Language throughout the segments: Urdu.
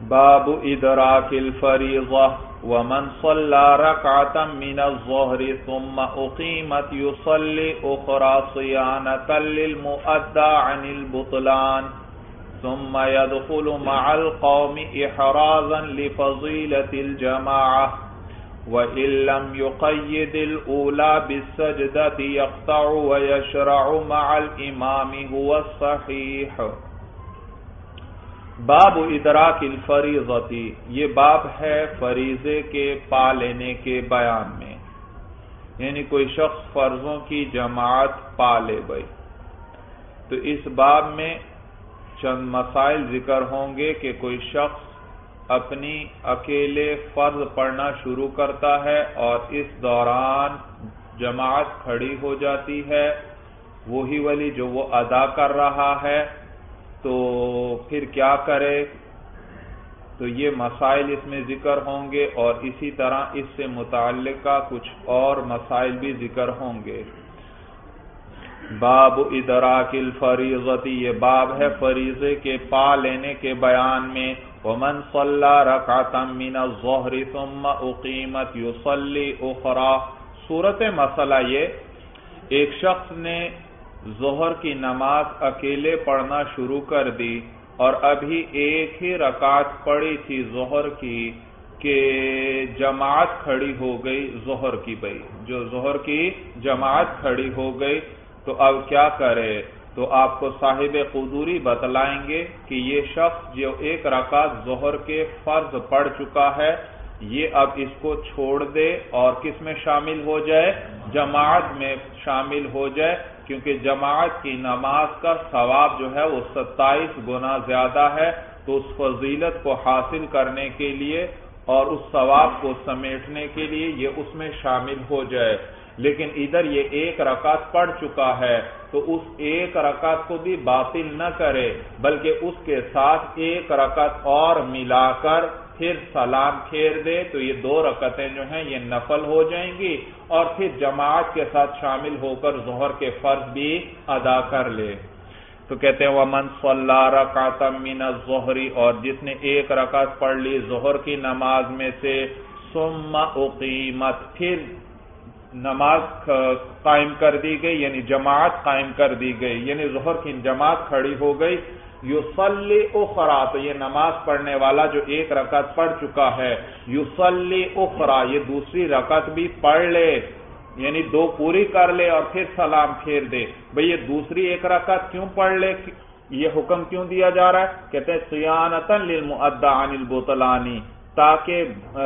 باب ادراک الفریضہ ومن صلى ركعة من الظهر ثم اقیمت يصلي اخرى صيانة للمؤدى عن البطلان ثم يدخل مع القوم احرازا لفضيلة الجماعة وإن لم يقيد الأولى بالسجدة يقطع ويشرع مع الإمام هو الصحيح۔ باب ادراک الفریضتی، یہ باب ہے فریضے کے پا لینے کے بیان میں، یعنی کوئی شخص فرضوں کی جماعت پا لے بھائی، تو اس باب میں چند مسائل ذکر ہوں گے کہ کوئی شخص اپنی اکیلے فرض پڑھنا شروع کرتا ہے اور اس دوران جماعت کھڑی ہو جاتی ہے، وہی والی جو وہ ادا کر رہا ہے، تو پھر کیا کرے، تو یہ مسائل اس میں ذکر ہوں گے، اور اسی طرح اس سے متعلقہ کچھ اور مسائل بھی ذکر ہوں گے۔ باب ادراک الفریضتی، یہ باب ہے فریضے کے پا لینے کے بیان میں۔ ومن صلی رکعۃ من الظہر ثم اقیمت یصلی اخری، صورت مسئلہ یہ، ایک شخص نے ظہر کی نماز اکیلے پڑھنا شروع کر دی اور ابھی ایک ہی رکعت پڑھی تھی ظہر کی کہ جماعت کھڑی ہو گئی ظہر کی، بھائی جو ظہر کی جماعت کھڑی ہو گئی، تو اب کیا کرے؟ تو آپ کو صاحب قدوری بتلائیں گے کہ یہ شخص جو ایک رکعت ظہر کے فرض پڑھ چکا ہے، یہ اب اس کو چھوڑ دے اور کس میں شامل ہو جائے؟ جماعت میں شامل ہو جائے، کیونکہ جماعت کی نماز کا ثواب جو ہے وہ 27 گنا زیادہ ہے، تو اس فضیلت کو حاصل کرنے کے لیے اور اس ثواب کو سمیٹنے کے لیے یہ اس میں شامل ہو جائے۔ لیکن ادھر یہ ایک رکعت پڑھ چکا ہے، تو اس ایک رکعت کو بھی باطل نہ کرے، بلکہ اس کے ساتھ ایک رکعت اور ملا کر پھر سلام پھیر دے، تو یہ 2 رکعتیں جو ہیں یہ نفل ہو جائیں گی، اور پھر جماعت کے ساتھ شامل ہو کر ظہر کے فرض بھی ادا کر لے۔ تو کہتے ہیں ومن صلی رکعۃ من الظہر، اور جس نے ایک رکعت پڑھ لی ظہر کی نماز میں سے، ثم اقیمت، پھر نماز قائم کر دی گئی، یعنی جماعت قائم کر دی گئی، یعنی ظہر کی جماعت کھڑی ہو گئی، یصلی اخری، تو یہ نماز پڑھنے والا جو ایک رکعت پڑھ چکا ہے، یصلی اخری، یہ دوسری رکعت بھی پڑھ لے، یعنی 2 پوری کر لے اور پھر سلام پھیر دے۔ بھئی یہ دوسری ایک رکعت کیوں پڑھ لے، یہ حکم کیوں دیا جا رہا ہے؟ کہتے ہیں صیانۃ للمؤدی عن البطلان، تاکہ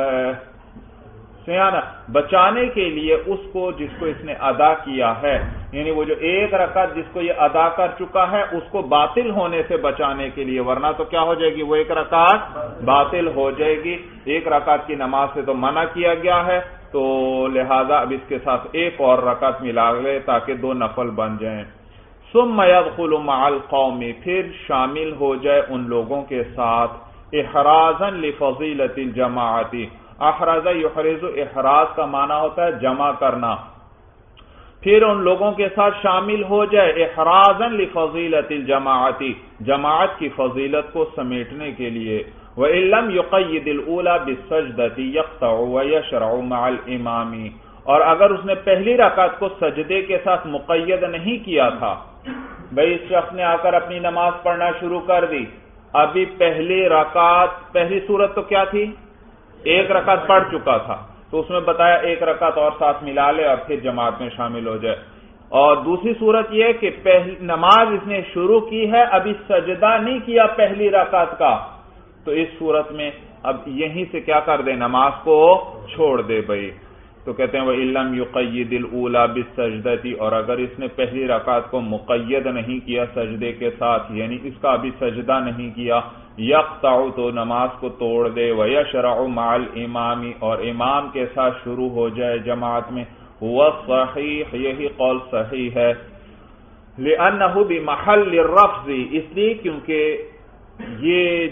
بچانے کے لیے اس کو جس کو اس نے ادا کیا ہے، یعنی وہ جو ایک رکعت جس کو یہ ادا کر چکا ہے اس کو باطل ہونے سے بچانے کے لیے، ورنہ تو کیا ہو جائے گی، وہ ایک رکعت باطل ہو جائے گی۔ ایک رکعت کی نماز سے تو منع کیا گیا ہے، تو لہذا اب اس کے ساتھ ایک اور رکعت ملا لے تاکہ 2 نفل بن جائیں۔ ثم يدخل مع القوم، پھر شامل ہو جائے ان لوگوں کے ساتھ، احرازا لفضیلۃ الجماعت، احراز یحرز، احراز کا معنی ہوتا ہے جمع کرنا، پھر ان لوگوں کے ساتھ شامل ہو جائے، احرازا لفضیلۃ الجماعت، جماعت کی فضیلت کو سمیٹنے کے لیے۔ وَإِن لَمْ يُقَيِّدِ الْأُولَى بِالسَّجْدَةِ يَقْطَعُ وَيَشْرَعُ مَعَ الْإِمَامِ، اور اگر اس نے پہلی رکعت کو سجدے کے ساتھ مقید نہیں کیا تھا، بھئی اس شخص نے آ کر اپنی نماز پڑھنا شروع کر دی، ابھی پہلی رکعت، پہلی صورت تو کیا تھی؟ ایک رکعت پڑھ چکا تھا، تو اس میں بتایا ایک رکعت اور ساتھ ملا لے اور پھر جماعت میں شامل ہو جائے۔ اور دوسری صورت یہ کہ نماز اس نے شروع کی ہے، ابھی سجدہ نہیں کیا پہلی رکعت کا، تو اس صورت میں اب یہیں سے کیا کر دے، نماز کو چھوڑ دے بھائی۔ تو کہتے ہیں وَإِن لَمْ يُقَيِّدِ الْأُولَى بِالسَّجْدَةِ، اور اگر اس نے پہلی رکعت کو مقید نہیں کیا سجدے کے ساتھ، یعنی اس کا ابھی سجدہ نہیں کیا، یقطع، تو نماز کو توڑ دے، وَيَشْرَعُ مَعَ الْإِمَامِ، اور امام کے ساتھ شروع ہو جائے جماعت میں، وَالصَّحِيحِ، یہی قول صحیح ہے، لِأَنَّهُ بِمَحَلِّ الرَّفْضِ، اس لیے کیونکہ یہ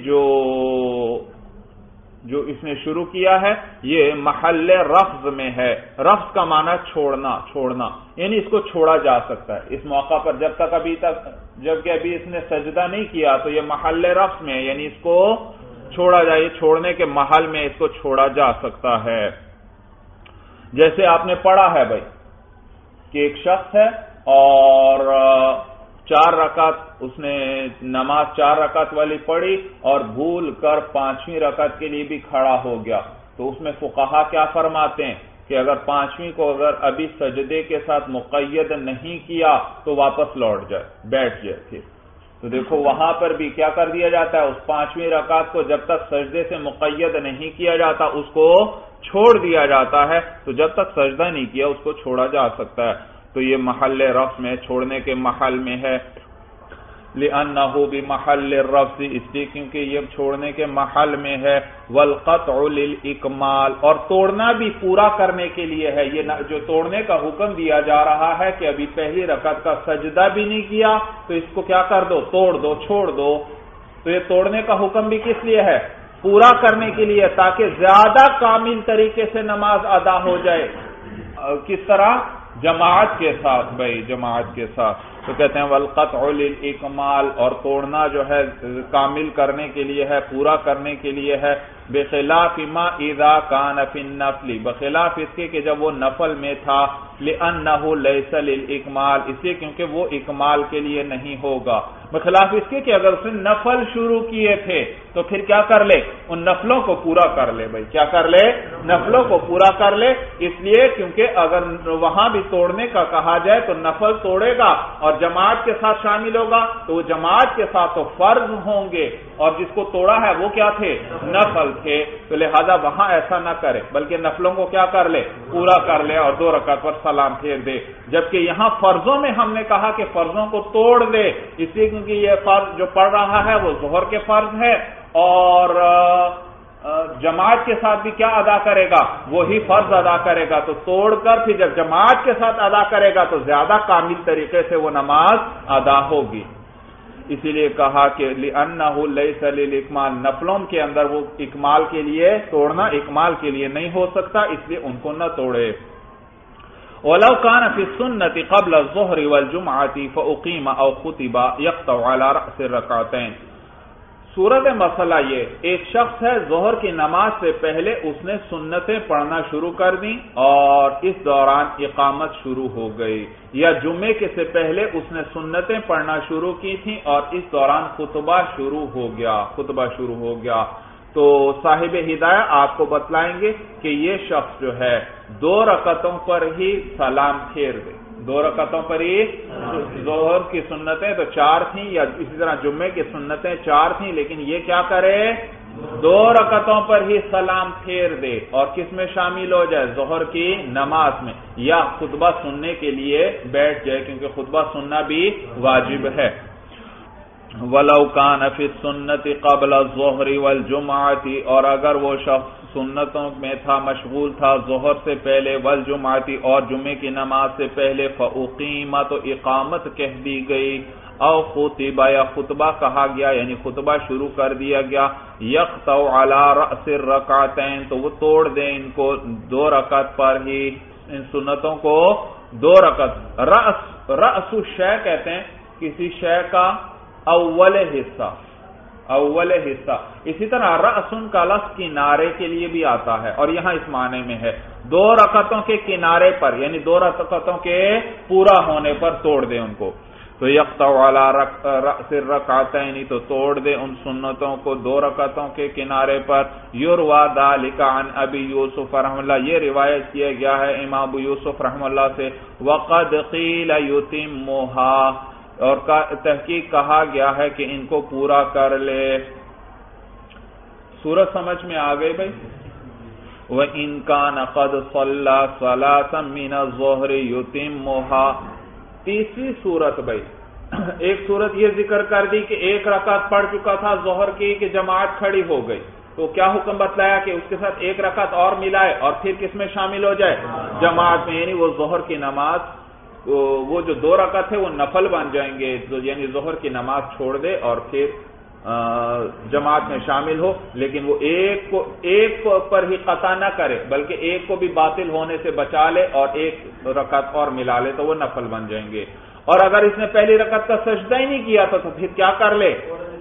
جو اس نے شروع کیا ہے یہ محل رفض میں ہے۔ رفض کا معنی چھوڑنا، یعنی اس کو چھوڑا جا سکتا ہے اس موقع پر، جبکہ ابھی اس نے سجدہ نہیں کیا تو یہ محل رفض میں ہے، یعنی اس کو چھوڑا جائے، چھوڑنے کے محل میں اس کو چھوڑا جا سکتا ہے۔ جیسے آپ نے پڑھا ہے بھائی کہ ایک شخص ہے اور 4 رکعت اس نے نماز 4 رکعت والی پڑھی اور بھول کر 5ویں رکعت کے لیے بھی کھڑا ہو گیا، تو اس میں فقہا کیا فرماتے ہیں کہ اگر 5ویں کو اگر ابھی سجدے کے ساتھ مقید نہیں کیا تو واپس لوٹ جائے، بیٹھ جائے پھر۔ تو دیکھو وہاں پر بھی کیا کر دیا جاتا ہے، اس 5ویں رکعت کو جب تک سجدے سے مقید نہیں کیا جاتا اس کو چھوڑ دیا جاتا ہے، تو جب تک سجدہ نہیں کیا اس کو چھوڑا جا سکتا ہے۔ تو یہ محل رفع میں، چھوڑنے کے محل میں ہے، لِأَنَّهُ بِمَحَلِّ الرَّفْعِ، اس لیے کیونکہ یہ چھوڑنے کے محل میں ہے، وَالْقَطْعُ لِلْإِكْمَالِ، اور توڑنا بھی پورا کرنے کے لیے ہے۔ یہ جو توڑنے کا حکم دیا جا رہا ہے کہ ابھی پہلی رکعت کا سجدہ بھی نہیں کیا تو اس کو کیا کر دو، توڑ دو، چھوڑ دو۔ تو یہ توڑنے کا حکم بھی کس لیے ہے؟ پورا کرنے کے لیے، تاکہ زیادہ کامل طریقے سے نماز ادا ہو جائے۔ کس طرح؟ جماعت کے ساتھ بھائی، جماعت کے ساتھ۔ تو کہتے ہیں والقطع للإکمال، اور توڑنا جو ہے کامل کرنے کے لیے ہے، پورا کرنے کے لیے ہے، بخلاف ما اذا کان فی النفل، بخلاف اس کے کہ جب وہ نفل میں تھا، لأنہ لیس للإکمال، اس لیے کیونکہ وہ اکمال کے لیے نہیں ہوگا، بخلاف اس کے کہ اگر اس نے نفل شروع کیے تھے تو پھر کیا کر لے، ان نفلوں کو پورا کر لے بھائی، کیا کر لے، نفلوں کو پورا کر لے۔ اس لیے کیونکہ اگر وہاں بھی توڑنے کا کہا جائے تو نفل توڑے گا اور جماعت کے ساتھ شامل ہوگا، تو وہ جماعت کے ساتھ تو فرض ہوں گے، اور جس کو توڑا ہے وہ کیا تھے، نفل تھے، تو لہذا وہاں ایسا نہ کرے بلکہ نفلوں کو کیا کر لے، پورا کر لے اور 2 رکعت پر سلام پھیر دے۔ جبکہ یہاں فرضوں میں ہم نے کہا کہ فرضوں کو توڑ دے، اس لیے کیونکہ یہ فرض جو پڑھ رہا ہے وہ ظہر کے فرض ہے، اور جماعت کے ساتھ بھی کیا ادا کرے گا، وہی فرض ادا کرے گا، تو توڑ کر پھر جب جماعت کے ساتھ ادا کرے گا تو زیادہ کامل طریقے سے وہ نماز ادا ہوگی۔ اسی لیے کہا کہ لِأَنَّهُ لَيْسَ لِلْإِكْمَالِ، نفلوں کے اندر وہ اکمال کے لیے، توڑنا اکمال کے لیے نہیں ہو سکتا، اس لیے ان کو نہ توڑے۔ وَلَوْ كَانَ فِي السُّنَّةِ قَبْلَ الظُّهْرِ وَالْجُمْعَةِ فَأُقِيمَ أَوْ خُطِبَ يَقْطَعُ عَلَى رَأْسِ الرَّكْعَتَيْنِ۔ صورت مسئلہ یہ، ایک شخص ہے ظہر کی نماز سے پہلے اس نے سنتیں پڑھنا شروع کر دیں اور اس دوران اقامت شروع ہو گئی، یا جمعے کے سے پہلے اس نے سنتیں پڑھنا شروع کی تھیں اور اس دوران خطبہ شروع ہو گیا، تو صاحب ہدایہ آپ کو بتلائیں گے کہ یہ شخص جو ہے 2 رکعتوں پر ہی سلام پھیر دے، 2 رکعتوں پر ہی، ظہر کی سنتیں تو 4 تھیں، یا اسی طرح جمعے کی سنتیں 4 تھیں، لیکن یہ کیا کرے، 2 رکعتوں پر ہی سلام پھیر دے اور کس میں شامل ہو جائے، ظہر کی نماز میں، یا خطبہ سننے کے لیے بیٹھ جائے کیونکہ خطبہ سننا بھی واجب ہے۔ وَلَوْ كَانَ فِي السُّنَّةِ قَبْلَ الظُّهْرِ وَالْجُمْعَةِ، اور اگر وہ شخص سنتوں میں تھا، مشغول تھا ظہر سے پہلے، والجمعہ اور جمعے کی نماز سے پہلے، فَأُقِيمَ، تو اقامت کہہ دی گئی، او خُطِبَ، یا خطبہ کہا گیا یعنی خطبہ شروع کر دیا گیا، يَقْطَعُ عَلَى رَأْسِ الرَّكْعَتَيْنِ، تو وہ توڑ دیں ان کو 2 رکعت پر ہی، ان سنتوں کو 2 رکعت۔ رأس الشے کہتے ہیں کسی شے کا اول حصہ، اسی طرح رأسن کا لفظ کنارے کے لیے بھی آتا ہے، اور یہاں اس معنی میں ہے 2 رکعتوں کے کنارے پر، یعنی 2 رکعتوں کے پورا ہونے پر توڑ دے ان کو، تو یقطع علی رأس الرکعتین، تو توڑ دے ان سنتوں کو 2 رکعتوں کے کنارے پر۔ یروی ذلک عن ابی یوسف رحمہ اللہ، یہ روایت کیا گیا ہے امام ابو یوسف رحمہ اللہ سے، وقد قیل یتمھا، اور تحقیق کہا گیا ہے کہ ان کو پورا کر لے۔ سورت سمجھ میں آ گئی بھائی؟ وَإِن كَانَ قَدْ صَلَّى صَلَاةً مِّنَ الظُّهْرِ يُتِمُّهَا، تیسری صورت بھائی، ایک صورت یہ ذکر کر دی کہ 1 رکعت پڑھ چکا تھا ظہر کی کہ جماعت کھڑی ہو گئی، تو کیا حکم بتلایا کہ اس کے ساتھ 1 رکعت اور ملائے اور پھر کس میں شامل ہو جائے، جماعت میں، یعنی وہ ظہر کی نماز، وہ جو 2 رکعت ہے وہ نفل بن جائیں گے، یعنی ظہر کی نماز چھوڑ دے اور پھر جماعت میں شامل ہو، لیکن وہ ایک پر ہی قطع نہ کرے بلکہ ایک کو بھی باطل ہونے سے بچا لے اور 1 رکعت اور ملا لے، تو وہ نفل بن جائیں گے۔ اور اگر اس نے پہلی رکعت کا سجدہ ہی نہیں کیا تو پھر کیا کر لے،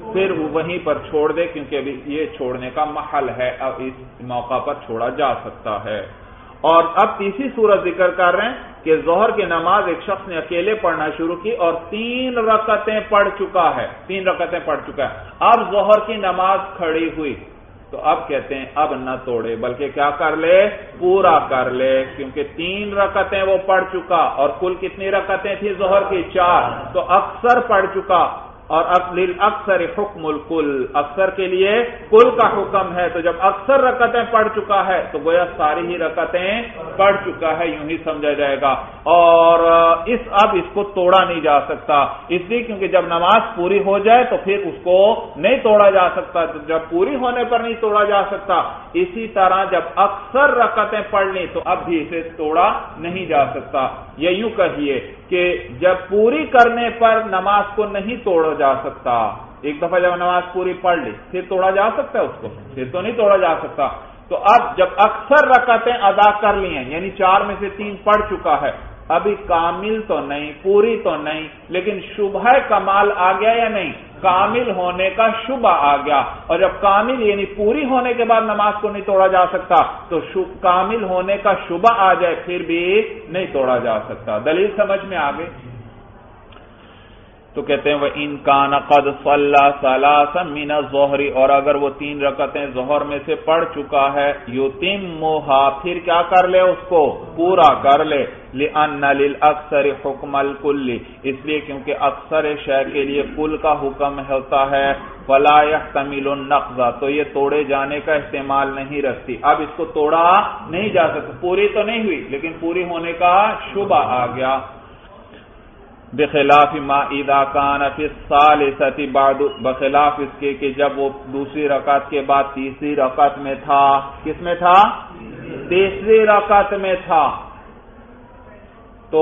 پھر وہیں پر چھوڑ دے، کیونکہ ابھی یہ چھوڑنے کا محل ہے، اب اس موقع پر چھوڑا جا سکتا ہے۔ اور اب تیسری صورت ذکر کر رہے ہیں کہ ظہر کی نماز ایک شخص نے اکیلے پڑھنا شروع کی اور 3 رکعتیں پڑھ چکا ہے، 3 رکعتیں پڑھ چکا ہے، اب ظہر کی نماز کھڑی ہوئی تو اب کہتے ہیں اب نہ توڑے بلکہ کیا کر لے، پورا کر لے، کیونکہ 3 رکعتیں وہ پڑھ چکا اور کل کتنی رکعتیں تھی ظہر کی؟ 4، تو اکثر پڑھ چکا، اور للأکثر حکم الکل، اکثر کے لیے کل کا حکم ہے، تو جب اکثر رکعتیں پڑھ چکا ہے تو گویا ساری ہی رکعتیں پڑھ چکا ہے، یوں ہی سمجھا جائے گا، اور اب اس کو توڑا نہیں جا سکتا، اس لیے کیونکہ جب نماز پوری ہو جائے تو پھر اس کو نہیں توڑا جا سکتا، جب پوری ہونے پر نہیں توڑا جا سکتا، اسی طرح جب اکثر رکعتیں پڑھ لی تو اب بھی اسے توڑا نہیں جا سکتا۔ یا یوں کہیے کہ جب پوری کرنے پر نماز کو نہیں توڑا جا سکتا، ایک دفعہ جب نماز پوری پڑھ لی پھر توڑا جا سکتا ہے، اس کو پھر تو نہیں توڑا جا سکتا، تو اب جب اکثر رکعتیں ادا کر لی ہیں، یعنی 4 میں سے 3 پڑھ چکا ہے، ابھی کامل تو نہیں، پوری تو نہیں، لیکن شبہ کمال آ گیا یا نہیں؟ کامل ہونے کا شبہ آ گیا، اور جب کامل یعنی پوری ہونے کے بعد نماز کو نہیں توڑا جا سکتا تو کامل ہونے کا شبہ آ جائے پھر بھی نہیں توڑا جا سکتا۔ دلیل سمجھ میں آ گئی؟ تو کہتے ہیں وَإِن كَانَ قَدْ صَلَّى ثَلَاثًا مِنَ الظُّهْرِ، اور اگر وہ 3 رکعتیں ظہر میں سے پڑھ چکا ہے، يُتِمُّهَا، پھر کیا کر لے، اس کو پورا کر لے، لِأَنَّ لِلْأَكْثَرِ حُكْمَ الْكُلِّ، اس لیے کیونکہ اکثر شے کے لیے کل کا حکم ہوتا ہے، فَلَا يَحْتَمِلُ النَّقْضَ، تو یہ توڑے جانے کا احتمال نہیں رکھتی، اب اس کو توڑا نہیں جا سکتا، پوری تو نہیں ہوئی لیکن پوری ہونے کا شبہ آ گیا۔ بخلاف ما اذا كان في الثالثه بعد، بخلاف اس کے کہ جب وہ دوسری رکعت کے بعد تیسری رکعت میں تھا، کس میں تھا؟ تیسری رکعت میں تھا، تو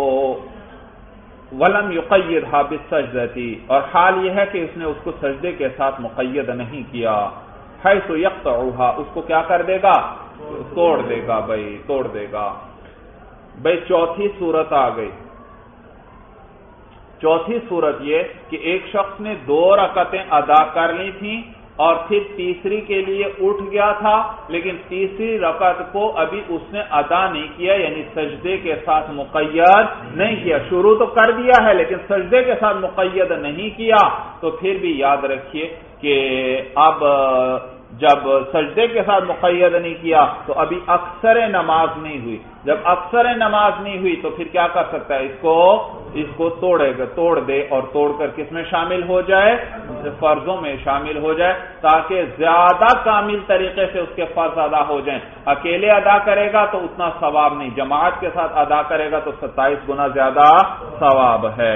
ولم يقيدها بالسجدة، اور حال یہ ہے کہ اس نے اس کو سجدے کے ساتھ مقید نہیں کیا، حيث يقطعها، اس کو کیا کر دے گا؟ توڑ دے گا، توڑ دے گا۔ بھائی چوتھی صورت آ گئی، چوتھی صورت یہ کہ ایک شخص نے 2 رکعتیں ادا کر لی تھیں اور پھر تیسری کے لیے اٹھ گیا تھا، لیکن تیسری رکعت کو ابھی اس نے ادا نہیں کیا، یعنی سجدے کے ساتھ مقید نہیں کیا، شروع تو کر دیا ہے لیکن سجدے کے ساتھ مقید نہیں کیا، تو پھر بھی یاد رکھیے کہ اب جب سجدے کے ساتھ مقید نہیں کیا تو ابھی اکثر نماز نہیں ہوئی، جب اکثر نماز نہیں ہوئی تو پھر کیا کر سکتا ہے، اس کو توڑ دے، اور توڑ کر کس میں شامل ہو جائے؟ فرضوں میں شامل ہو جائے، تاکہ زیادہ کامل طریقے سے اس کے فرض ادا ہو جائیں۔ اکیلے ادا کرے گا تو اتنا ثواب نہیں، جماعت کے ساتھ ادا کرے گا تو 27 گنا زیادہ ثواب ہے۔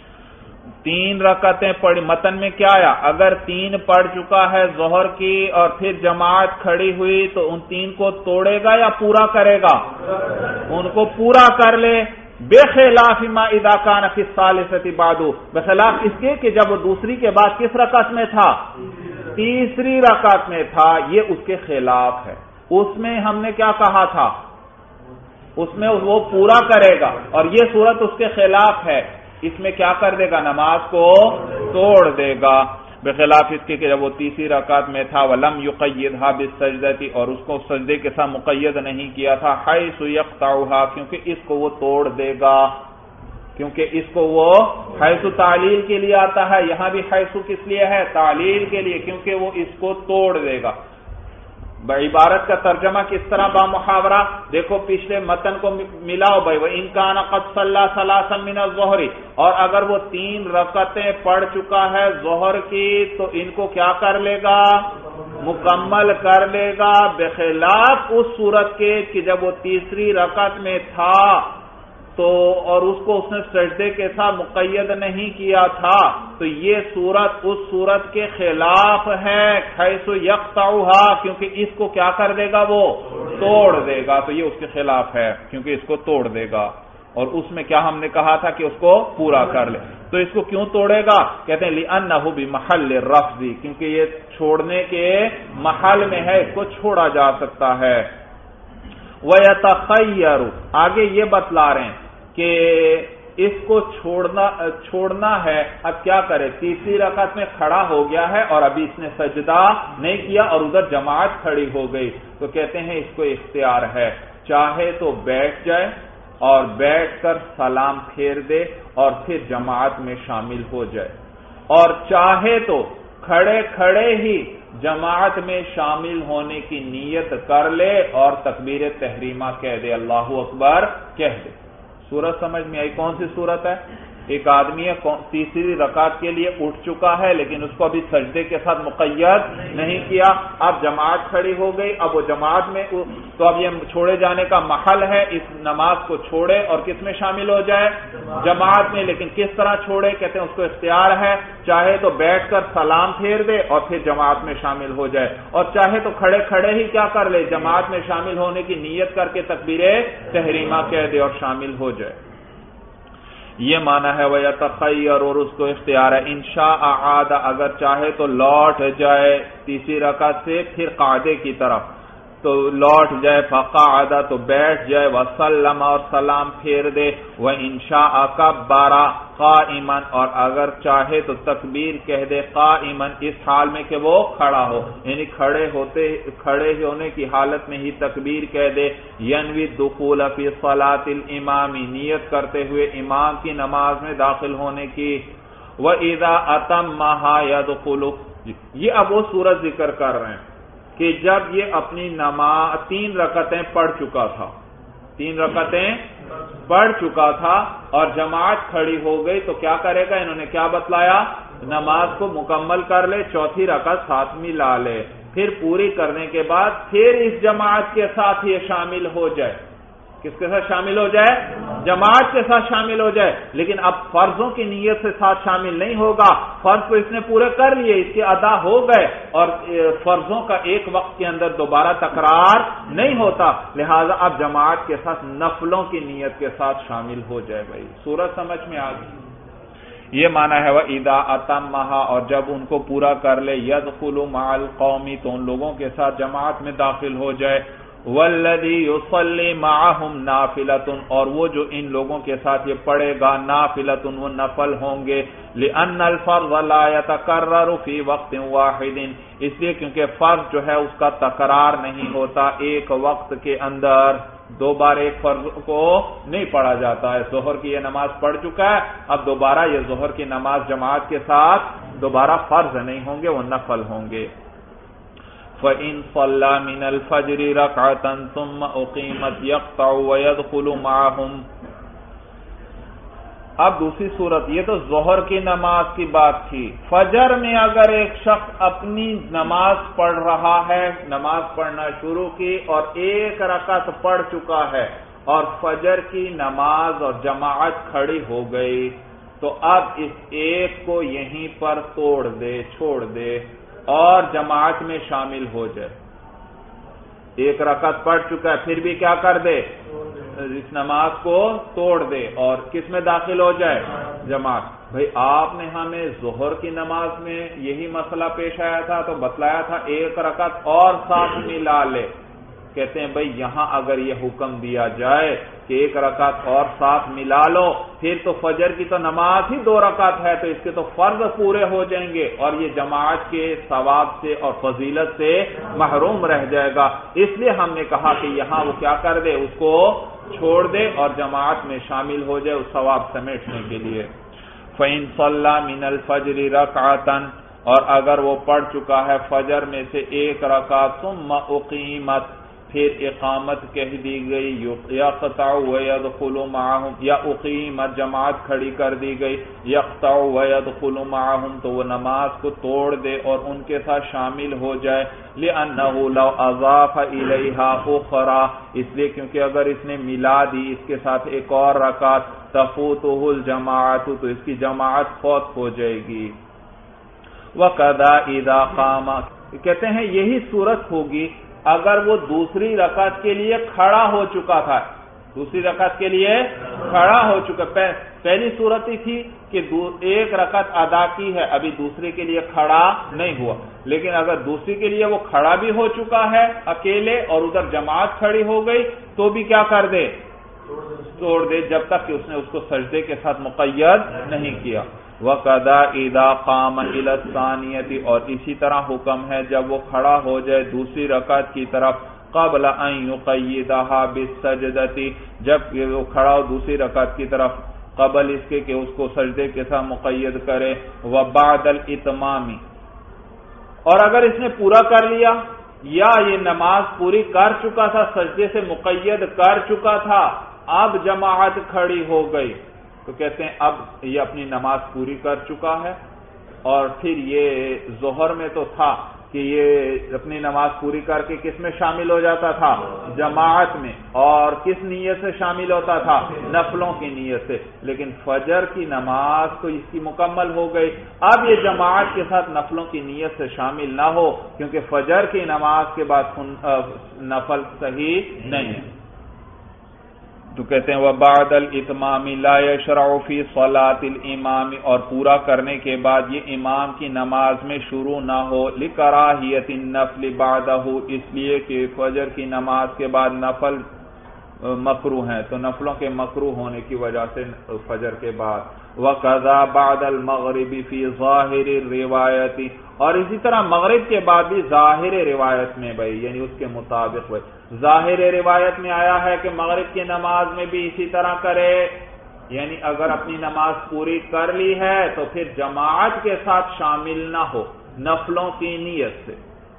3 رکعتیں پڑھی، متن میں کیا آیا؟ اگر 3 پڑھ چکا ہے ظہر کی اور پھر جماعت کھڑی ہوئی تو ان 3 کو توڑے گا یا پورا کرے گا؟ ان کو پورا کر لے، بخلاف ما اذا كان في الثالثه بعد، بخلاف اس کے کہ جب وہ دوسری کے بعد کس رکعت میں تھا؟ تیسری رکعت میں تھا، یہ اس کے خلاف ہے۔ اس میں ہم نے کیا کہا تھا؟ اس میں وہ پورا کرے گا، اور یہ صورت اس کے خلاف ہے، اس میں کیا کر دے گا؟ نماز کو توڑ دے گا، بخلاف اس کے کہ جب وہ تیسری رکعت میں تھا، وَلَمْ يُقَيِّدْهَا بِالسَّجْدَةِ، اور اس کو سجدے کے ساتھ مقید نہیں کیا تھا، حَيْثُ يَقْطَعُهَا، کیونکہ اس کو وہ توڑ دے گا، کیونکہ اس کو وہ حیث تعلیل کے لیے آتا ہے، یہاں بھی حیث کس لیے ہے؟ تعلیل کے لیے، کیونکہ وہ اس کو توڑ دے گا۔ عبارت کا ترجمہ کس طرح با محاورہ دیکھو، پچھلے متن کو ملاؤ بھائی، وَإِن كَانَ قَدْ صَلَّى ثَلَاثًا مِنَ الظُّهْرِ، اور اگر وہ 3 رکعتیں پڑھ چکا ہے ظہر کی تو ان کو کیا کر لے گا؟ مکمل کر لے گا، بخلاف اس صورت کے کہ جب وہ تیسری رکعت میں تھا تو اور اس کو اس نے سجدے کے ساتھ مقید نہیں کیا تھا، تو یہ صورت اس صورت کے خلاف ہے، حیث یقطعها، کیونکہ اس کو کیا کر دے گا؟ وہ توڑ دے گا، تو یہ اس کے خلاف ہے کیونکہ اس کو توڑ دے گا۔ اور اس میں کیا ہم نے کہا تھا کہ اس کو پورا کر لے، تو اس کو کیوں توڑے گا؟ کہتے ہیں لِأَنَّهُ بِمَحَلِّ الرَّفْضِ، کیونکہ یہ چھوڑنے کے محل میں ہے، اس کو چھوڑا جا سکتا ہے۔ وَيَتَخَيَّرُ، آگے یہ بتلا رہے ہیں کہ اس کو چھوڑنا ہے، اب کیا کرے؟ تیسری رکعت میں کھڑا ہو گیا ہے اور ابھی اس نے سجدہ نہیں کیا اور ادھر جماعت کھڑی ہو گئی، تو کہتے ہیں اس کو اختیار ہے، چاہے تو بیٹھ جائے اور بیٹھ کر سلام پھیر دے اور پھر جماعت میں شامل ہو جائے، اور چاہے تو کھڑے کھڑے ہی جماعت میں شامل ہونے کی نیت کر لے اور تکبیر تحریمہ کہہ دے، اللہ اکبر کہہ دے۔ سورت سمجھ میں آئی؟ کون سی سورت ہے؟ ایک آدمی تیسری رکعت کے لیے اٹھ چکا ہے لیکن اس کو ابھی سجدے کے ساتھ مقید نہیں کیا، اب جماعت کھڑی ہو گئی، اب وہ جماعت میں، تو اب یہ چھوڑے جانے کا محل ہے، اس نماز کو چھوڑے اور کس میں شامل ہو جائے؟ جماعت میں۔ لیکن کس طرح چھوڑے؟ کہتے ہیں اس کو اختیار ہے، چاہے تو بیٹھ کر سلام پھیر دے اور پھر جماعت میں شامل ہو جائے، اور چاہے تو کھڑے کھڑے ہی کیا کر لے؟ جماعت میں شامل ہونے کی نیت کر کے تکبیر تحریمہ کہہ دے اور شامل ہو جائے۔ یہ معنی ہے وَيَتَخَيَّرُ، اور اس کو اختیار ہے، إِن شَاءَ عَادَ، اگر چاہے تو لوٹ جائے تیسری رکعت سے پھر قاعدے کی طرف، تو لوٹ جائے، فَقَعَدَ تو بیٹھ جائے، وَسَلَّمَ اور سلام پھیر دے، وَإِن شَاءَ كَبَّرَ قَائِمًا، اور اگر چاہے تو تکبیر کہہ دے قائمًا، اس حال میں کہ وہ کھڑا ہو، یعنی کھڑے ہونے کی حالت میں ہی تکبیر کہہ دے، يَنْوِي الدُّخُولَ فِي صَلَاةِ الْإِمَامِ، نیت کرتے ہوئے امام کی نماز میں داخل ہونے کی، وَإِذَا أَتَمَّهَا يَدْخُلُ، یہ اب وہ صورت ذکر کر رہے ہیں کہ جب یہ اپنی نماز 3 رکعتیں پڑھ چکا تھا، 3 رکعتیں پڑھ چکا تھا اور جماعت کھڑی ہو گئی، تو کیا کرے گا؟ انہوں نے کیا بتلایا؟ نماز کو مکمل کر لے، چوتھی رکعت ساتھ میں لا لے، پھر پوری کرنے کے بعد پھر اس جماعت کے ساتھ یہ شامل ہو جائے۔ کس کے ساتھ شامل ہو جائے؟ جماعت کے ساتھ شامل ہو جائے، لیکن اب فرضوں کی نیت سے ساتھ شامل نہیں ہوگا، فرض کو اس نے پورے کر لیے، اس کے ادا ہو گئے، اور فرضوں کا ایک وقت کے اندر دوبارہ تکرار نہیں ہوتا، لہذا اب جماعت کے ساتھ نفلوں کی نیت کے ساتھ شامل ہو جائے۔ بھائی سورت سمجھ میں آ گئی؟ یہ معنی ہے وَإِذَا أَتَمَّهَا، اور جب ان کو پورا کر لے، يَدْخُلُ مَعَ الْقَوْمِ، تو ان لوگوں کے ساتھ جماعت میں داخل ہو جائے، وَالَّذِي يُصَلِّي مَعَهُمْ نَافِلَةٌ، اور وہ جو ان لوگوں کے ساتھ یہ پڑھے گا نافلۃ، وہ نفل ہوں گے، لِأَنَّ الْفَرْضَ لَا يَتَكَرَّرُ فِي وَقْتٍ وَاحِدٍ، اس لیے کیونکہ فرض جو ہے اس کا تکرار نہیں ہوتا، ایک وقت کے اندر 2 بار ایک فرض کو نہیں پڑھا جاتا ہے۔ ظہر کی یہ نماز پڑھ چکا ہے، اب دوبارہ یہ ظہر کی نماز جماعت کے ساتھ دوبارہ فرض نہیں ہوں گے، وہ نفل ہوں گے۔ فَإِن صَلَّى مِنَ الْفَجْرِ رَكْعَةً ثُمَّ أُقِيمَتْ يَقْطَعُ وَيَدْخُلُ مَعَهُمْ۔ اب دوسری صورت، یہ تو ظہر کی نماز کی بات تھی، فجر میں اگر ایک شخص اپنی نماز پڑھ رہا ہے، نماز پڑھنا شروع کی اور 1 رکعت پڑھ چکا ہے اور فجر کی نماز اور جماعت کھڑی ہو گئی، تو اب اس ایک کو یہیں پر توڑ دے، چھوڑ دے اور جماعت میں شامل ہو جائے۔ 1 رکعت پڑھ چکا ہے، پھر بھی کیا کر دے؟ اس نماز کو توڑ دے اور کس میں داخل ہو جائے؟ جماعت۔ بھئی آپ نے ہمیں ظہر کی نماز میں یہی مسئلہ پیش آیا تھا تو بتلایا تھا 1 رکعت اور ساتھ ملا لے، کہتے ہیں بھئی یہاں اگر یہ حکم دیا جائے کہ 1 رکعت اور ساتھ ملا لو، پھر تو فجر کی تو نماز ہی 2 رکعت ہے، تو اس کے تو فرض پورے ہو جائیں گے اور یہ جماعت کے ثواب سے اور فضیلت سے محروم رہ جائے گا، اس لیے ہم نے کہا کہ یہاں وہ کیا کر دے؟ اس کو چھوڑ دے اور جماعت میں شامل ہو جائے اس ثواب سمیٹنے کے لیے۔ فَإِن صَلَّى مِنَ الْفَجْرِ رَكْعَةً، اور اگر وہ پڑھ چکا ہے فجر میں سے 1 رکعت، ثُمَّ أُقِيمَتْ، پھر اقامت کہہ دی گئی، یقطع ویدخل معہم، یا اقیمت جماعت کھڑی کر دی گئی، یقطع ویدخل معہم، تو وہ نماز کو توڑ دے اور ان کے ساتھ شامل ہو جائے، لأنہ لو اضاف الیہا اخرى، اس لیے کیونکہ اگر اس نے ملا دی اس کے ساتھ ایک اور رکعت، تفوتہ الجماعت، تو اس کی جماعت فوت ہو جائے گی۔ وَقَذَا اِذَا قَامَ، کہتے ہیں یہی صورت ہوگی اگر وہ دوسری رکعت کے لیے کھڑا ہو چکا تھا، دوسری رکعت کے لیے کھڑا ہو چکا، پہلی صورت ہی تھی کہ 1 رکعت ادا کی ہے، ابھی دوسری کے لیے کھڑا نہیں ہوا، لیکن اگر دوسری کے لیے وہ کھڑا بھی ہو چکا ہے اکیلے اور ادھر جماعت کھڑی ہو گئی، تو بھی کیا کر دے؟ توڑ دے جب تک کہ اس نے اس کو سجدے کے ساتھ مقید نہیں کیا۔ وَقَضَى إِذَا قَامَ إِلَى الثَّانِيَةِ، اور اسی طرح حکم ہے جب وہ کھڑا ہو جائے دوسری رکعت کی طرف، قبل ان يقيدها بالسجدة، جب وہ کھڑا ہو دوسری رکعت کی طرف قبل اس کے کہ اس کو سجدے کے ساتھ مقید کرے۔ وَبَعْدَ الْإِتْمَامِ، اور اگر اس نے پورا کر لیا یا یہ نماز پوری کر چکا تھا، سجدے سے مقید کر چکا تھا، اب جماعت کھڑی ہو گئی تو کہتے ہیں اب یہ اپنی نماز پوری کر چکا ہے۔ اور پھر یہ ظہر میں تو تھا کہ یہ اپنی نماز پوری کر کے کس میں شامل ہو جاتا تھا؟ جماعت میں، اور کس نیت سے شامل ہوتا تھا؟ نفلوں کی نیت سے۔ لیکن فجر کی نماز تو اس کی مکمل ہو گئی، اب یہ جماعت کے ساتھ نفلوں کی نیت سے شامل نہ ہو، کیونکہ فجر کی نماز کے بعد نفل صحیح نہیں ہے۔ تو کہتے ہیں وَبَعْدَ الْإِتْمَامِ لَا يَشْرَعُ فِي صَلَاةِ الْإِمَامِ، اور پورا کرنے کے بعد یہ امام کی نماز میں شروع نہ ہو، لِكَرَاهِيَةِ النَّفْلِ بَعْدَهُ، اس لیے کہ فجر کی نماز کے بعد نفل مکروہ ہیں، تو نفلوں کے مکروہ ہونے کی وجہ سے فجر کے بعد۔ وَقَضَى بَعْدَ الْمَغْرِبِ فِي ظَاهِرِ الرِّوَایَةِ، اور اسی طرح مغرب کے بعد بھی ظاہر روایت میں بھائی یعنی اس کے مطابق بھائی ظاہر روایت میں آیا ہے کہ مغرب کی نماز میں بھی اسی طرح کرے، یعنی اگر اپنی نماز پوری کر لی ہے تو پھر جماعت کے ساتھ شامل نہ ہو نفلوں کی نیت سے،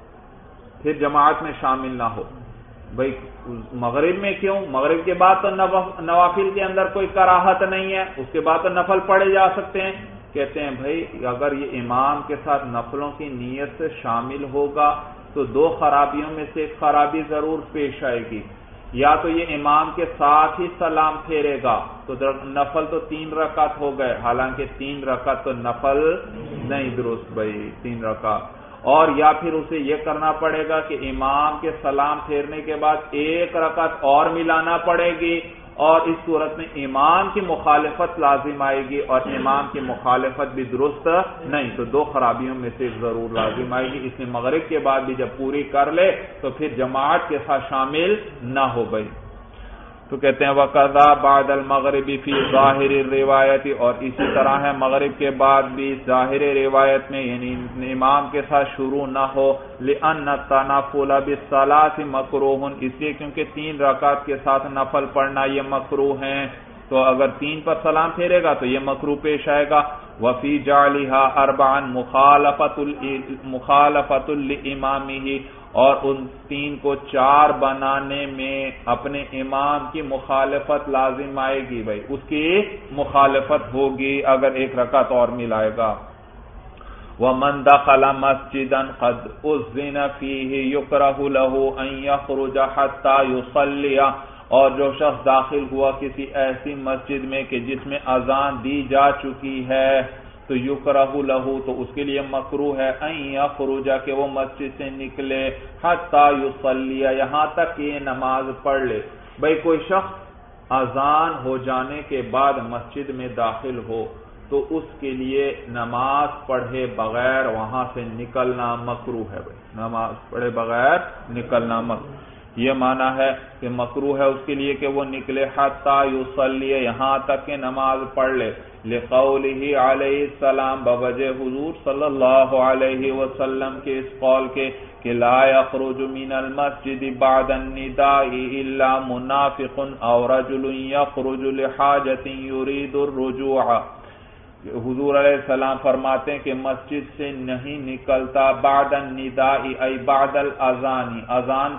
پھر جماعت میں شامل نہ ہو۔ بھائی مغرب میں کیوں؟ مغرب کے بعد تو نوافل کے اندر کوئی کراہت نہیں ہے، اس کے بعد تو نفل پڑھے جا سکتے ہیں۔ کہتے ہیں بھائی اگر یہ امام کے ساتھ نفلوں کی نیت سے شامل ہوگا تو دو خرابیوں میں سے ایک خرابی ضرور پیش آئے گی، یا تو یہ امام کے ساتھ ہی سلام پھیرے گا تو نفل تو 3 رکعت ہو گئے، حالانکہ 3 رکعت تو نفل نہیں درست بھائی 3 رکعت، اور یا پھر اسے یہ کرنا پڑے گا کہ امام کے سلام پھیرنے کے بعد 1 رکعت اور ملانا پڑے گی، اور اس صورت میں امام کی مخالفت لازم آئے گی، اور امام کی مخالفت بھی درست نہیں، تو 2 خرابیوں میں سے ایک ضرور لازم آئے گی۔ اس نے مغرب کے بعد بھی جب پوری کر لے تو پھر جماعت کے ساتھ شامل نہ ہو گئی۔ تو کہتے ہیں وَقَضَى بَعْدَ الْمَغْرِبِ فِي ظَاهِرِ الرِّوَایَةِ، اور اسی طرح ہے مغرب کے بعد بھی ظاہر روایت میں یعنی امام کے ساتھ شروع نہ ہو، لِأَنَّ التَّنَفُّلَ بِالصَّلَاةِ مَکْرُوہٌ، اس لیے کیونکہ 3 رکعت کے ساتھ نفل پڑھنا یہ مکروہ ہیں، تو اگر 3 پر سلام پھیرے گا تو یہ مکروہ پیش آئے گا۔ وَفِي جَعْلِهَا أَرْبَعًا مُخَالَفَةٌ لِإِمَامِهِ، اور ان 3 کو 4 بنانے میں اپنے امام کی مخالفت لازم آئے گی، بھائی اس کی مخالفت ہوگی اگر 1 رکعت اور ملائے گا۔ وَمَنْ دَخَلَ مَسْجِدًا قَدْ أُذِّنَ فِيهِ يُكْرَهُ لَهُ أَنْ يَخْرُجَ حَتَّى يُصَلِّيَ، اور جو شخص داخل ہوا کسی ایسی مسجد میں کہ جس میں اذان دی جا چکی ہے تو یکرہ لہو، تو اس کے لیے مکروہ ہے ان یخرج کہ وہ مسجد سے نکلے، حتی یصلی یہاں تک کہ یہ نماز پڑھ لے۔ بھئی کوئی شخص اذان ہو جانے کے بعد مسجد میں داخل ہو تو اس کے لیے نماز پڑھے بغیر وہاں سے نکلنا مکروہ ہے، بھئی نماز پڑھے بغیر نکلنا مکروہ، یہ معنی ہے کہ مکروہ ہے اس کے لیے کہ وہ نکلے حتی یصلی یہاں تک کہ نماز پڑھ لے، لقولہ علیہ السلام بوجہ حضور صلی اللہ علیہ وسلم کے اس قول کے کہ لا یخرج من المسجد بعد النداء الا منافق او رجل یخرج لحاجت یرید الرجوع۔ حضور علیہ السلام فرماتے ہیں کہ مسجد سے نہیں نکلتا بعد النداء ای بعد الاذان، اذان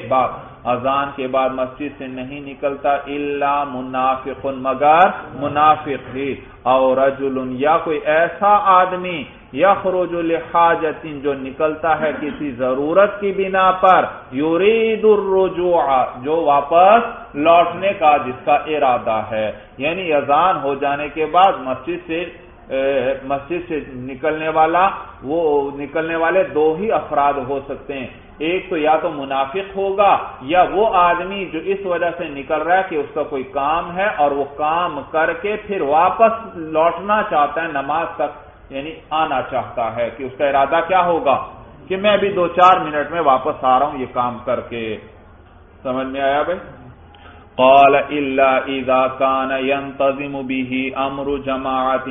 کے بعد مسجد سے نہیں نکلتا الا منافق مگر منافق ہی، او رجل یا کوئی ایسا آدمی یخرج لحاجت جو نکلتا ہے کسی ضرورت کی بنا پر، یرید الرجوع جو واپس لوٹنے کا جس کا ارادہ ہے، یعنی اذان ہو جانے کے بعد مسجد سے نکلنے والے 2 ہی افراد ہو سکتے ہیں، ایک تو یا تو منافق ہوگا یا وہ آدمی جو اس وجہ سے نکل رہا ہے کہ اس کا کوئی کام ہے اور وہ کام کر کے پھر واپس لوٹنا چاہتا ہے نماز تک، یعنی آنا چاہتا ہے کہ اس کا ارادہ کیا ہوگا کہ میں ابھی 2-4 منٹ میں واپس آ رہا ہوں یہ کام کر کے۔ سمجھ میں آیا بھائی؟ قال الا اذا كان ينتظم به امر جماعت.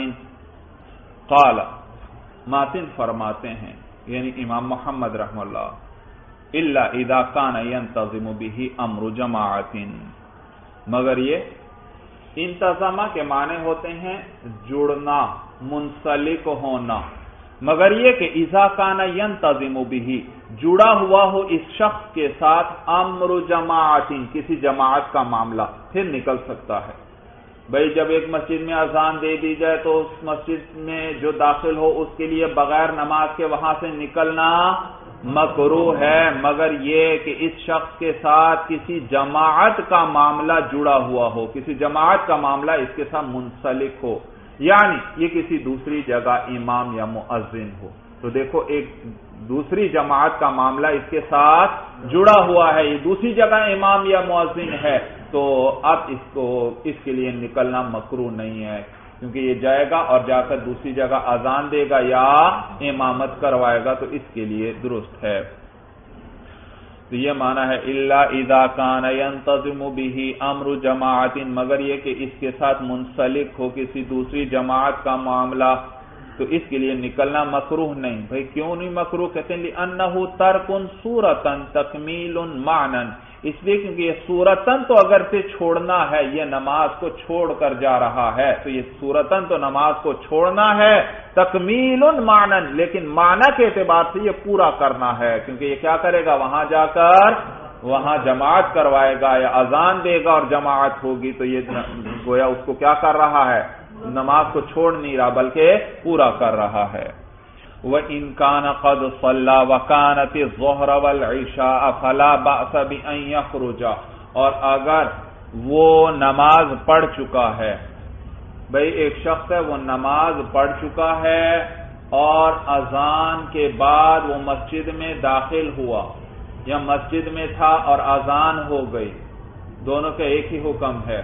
قال ماتن فرماتے ہیں یعنی امام محمد رحمہ اللہ، الا اذا كان ينتظم به امر جماعت، مگر یہ انتظامہ کے معنی ہوتے ہیں جڑنا، منسلک ہونا، مگر یہ کہ اذا كان ينتظم به جڑا ہوا ہو اس شخص کے ساتھ امر جماعت، کسی جماعت کا معاملہ، پھر نکل سکتا ہے. بھئی جب ایک مسجد میں اذان دے دی جائے تو اس مسجد میں جو داخل ہو اس کے لیے بغیر نماز کے وہاں سے نکلنا مکروہ ہے، مگر یہ کہ اس شخص کے ساتھ کسی جماعت کا معاملہ جڑا ہوا ہو، کسی جماعت کا معاملہ اس کے ساتھ منسلک ہو، یعنی یہ کسی دوسری جگہ امام یا مؤذن ہو. تو دیکھو ایک دوسری جماعت کا معاملہ اس کے ساتھ جڑا ہوا ہے، یہ دوسری جگہ امام یا مؤذن ہے، تو اب اس کے لیے نکلنا مکروہ نہیں ہے، کیونکہ یہ جائے گا اور جا کر دوسری جگہ اذان دے گا یا امامت کروائے گا، تو اس کے لیے درست ہے. تو یہ معنی ہے الا اذا كان ينتظم به امر جماعت، مگر یہ کہ اس کے ساتھ منسلک ہو کسی دوسری جماعت کا معاملہ، تو اس کے لیے نکلنا مکروہ نہیں. بھئی کیوں نہیں مکروہ؟ کہتے ہیں لأنه ترک صورتا تکمیل معنی، اس لیے کیونکہ یہ صورتاً تو اگر سے چھوڑنا ہے، یہ نماز کو چھوڑ کر جا رہا ہے، تو یہ صورتاً تو نماز کو چھوڑنا ہے، تکمیل معنی، لیکن معنی کے اعتبار سے یہ پورا کرنا ہے، کیونکہ یہ کیا کرے گا، وہاں جا کر وہاں جماعت کروائے گا یا اذان دے گا اور جماعت ہوگی، تو یہ گویا اس کو کیا کر رہا ہے، نماز کو چھوڑ نہیں رہا بلکہ پورا کر رہا ہے. وَإِن كَانَ قَدْ صَلَّى وَكَانَتِ الظُّهْرَ وَالْعِشَاءَ فَلَا بَأْسَ بِأَن يَخْرُجَ، اور اگر وہ نماز پڑھ چکا ہے، بھئی ایک شخص ہے وہ نماز پڑھ چکا ہے اور اذان کے بعد وہ مسجد میں داخل ہوا یا مسجد میں تھا اور اذان ہو گئی، دونوں کا ایک ہی حکم ہے.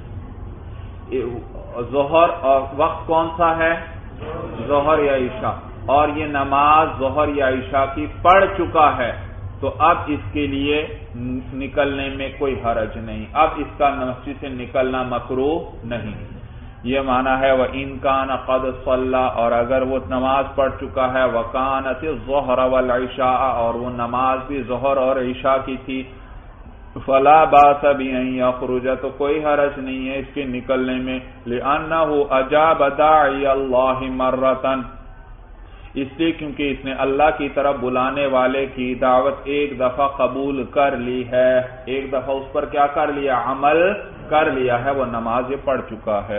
ظہر اور وقت کون سا ہے، ظہر یا عشاء، اور یہ نماز ظہر یا عشاء کی پڑھ چکا ہے، تو اب اس کے لیے نکلنے میں کوئی حرج نہیں، اب اس کا مسجد سے نکلنا مکروہ نہیں. یہ معنی ہے وَإِن كَانَ قَدْ صَلَّى، اور اگر وہ نماز پڑھ چکا ہے، وَكَانَتِ الظُّهْرَ وَالْعِشَاءَ، اور وہ نماز بھی ظہر اور عشاء کی تھی، فلا باس بأن يخرج، تو کوئی حرج نہیں ہے اس کے نکلنے میں، لأنه اجاب داعی اللہ مرتن، اس لیے کیونکہ اس نے اللہ کی طرف بلانے والے کی دعوت ایک دفعہ قبول کر لی ہے، ایک دفعہ اس پر کیا کر لیا، عمل کر لیا ہے، وہ نماز پڑھ چکا ہے.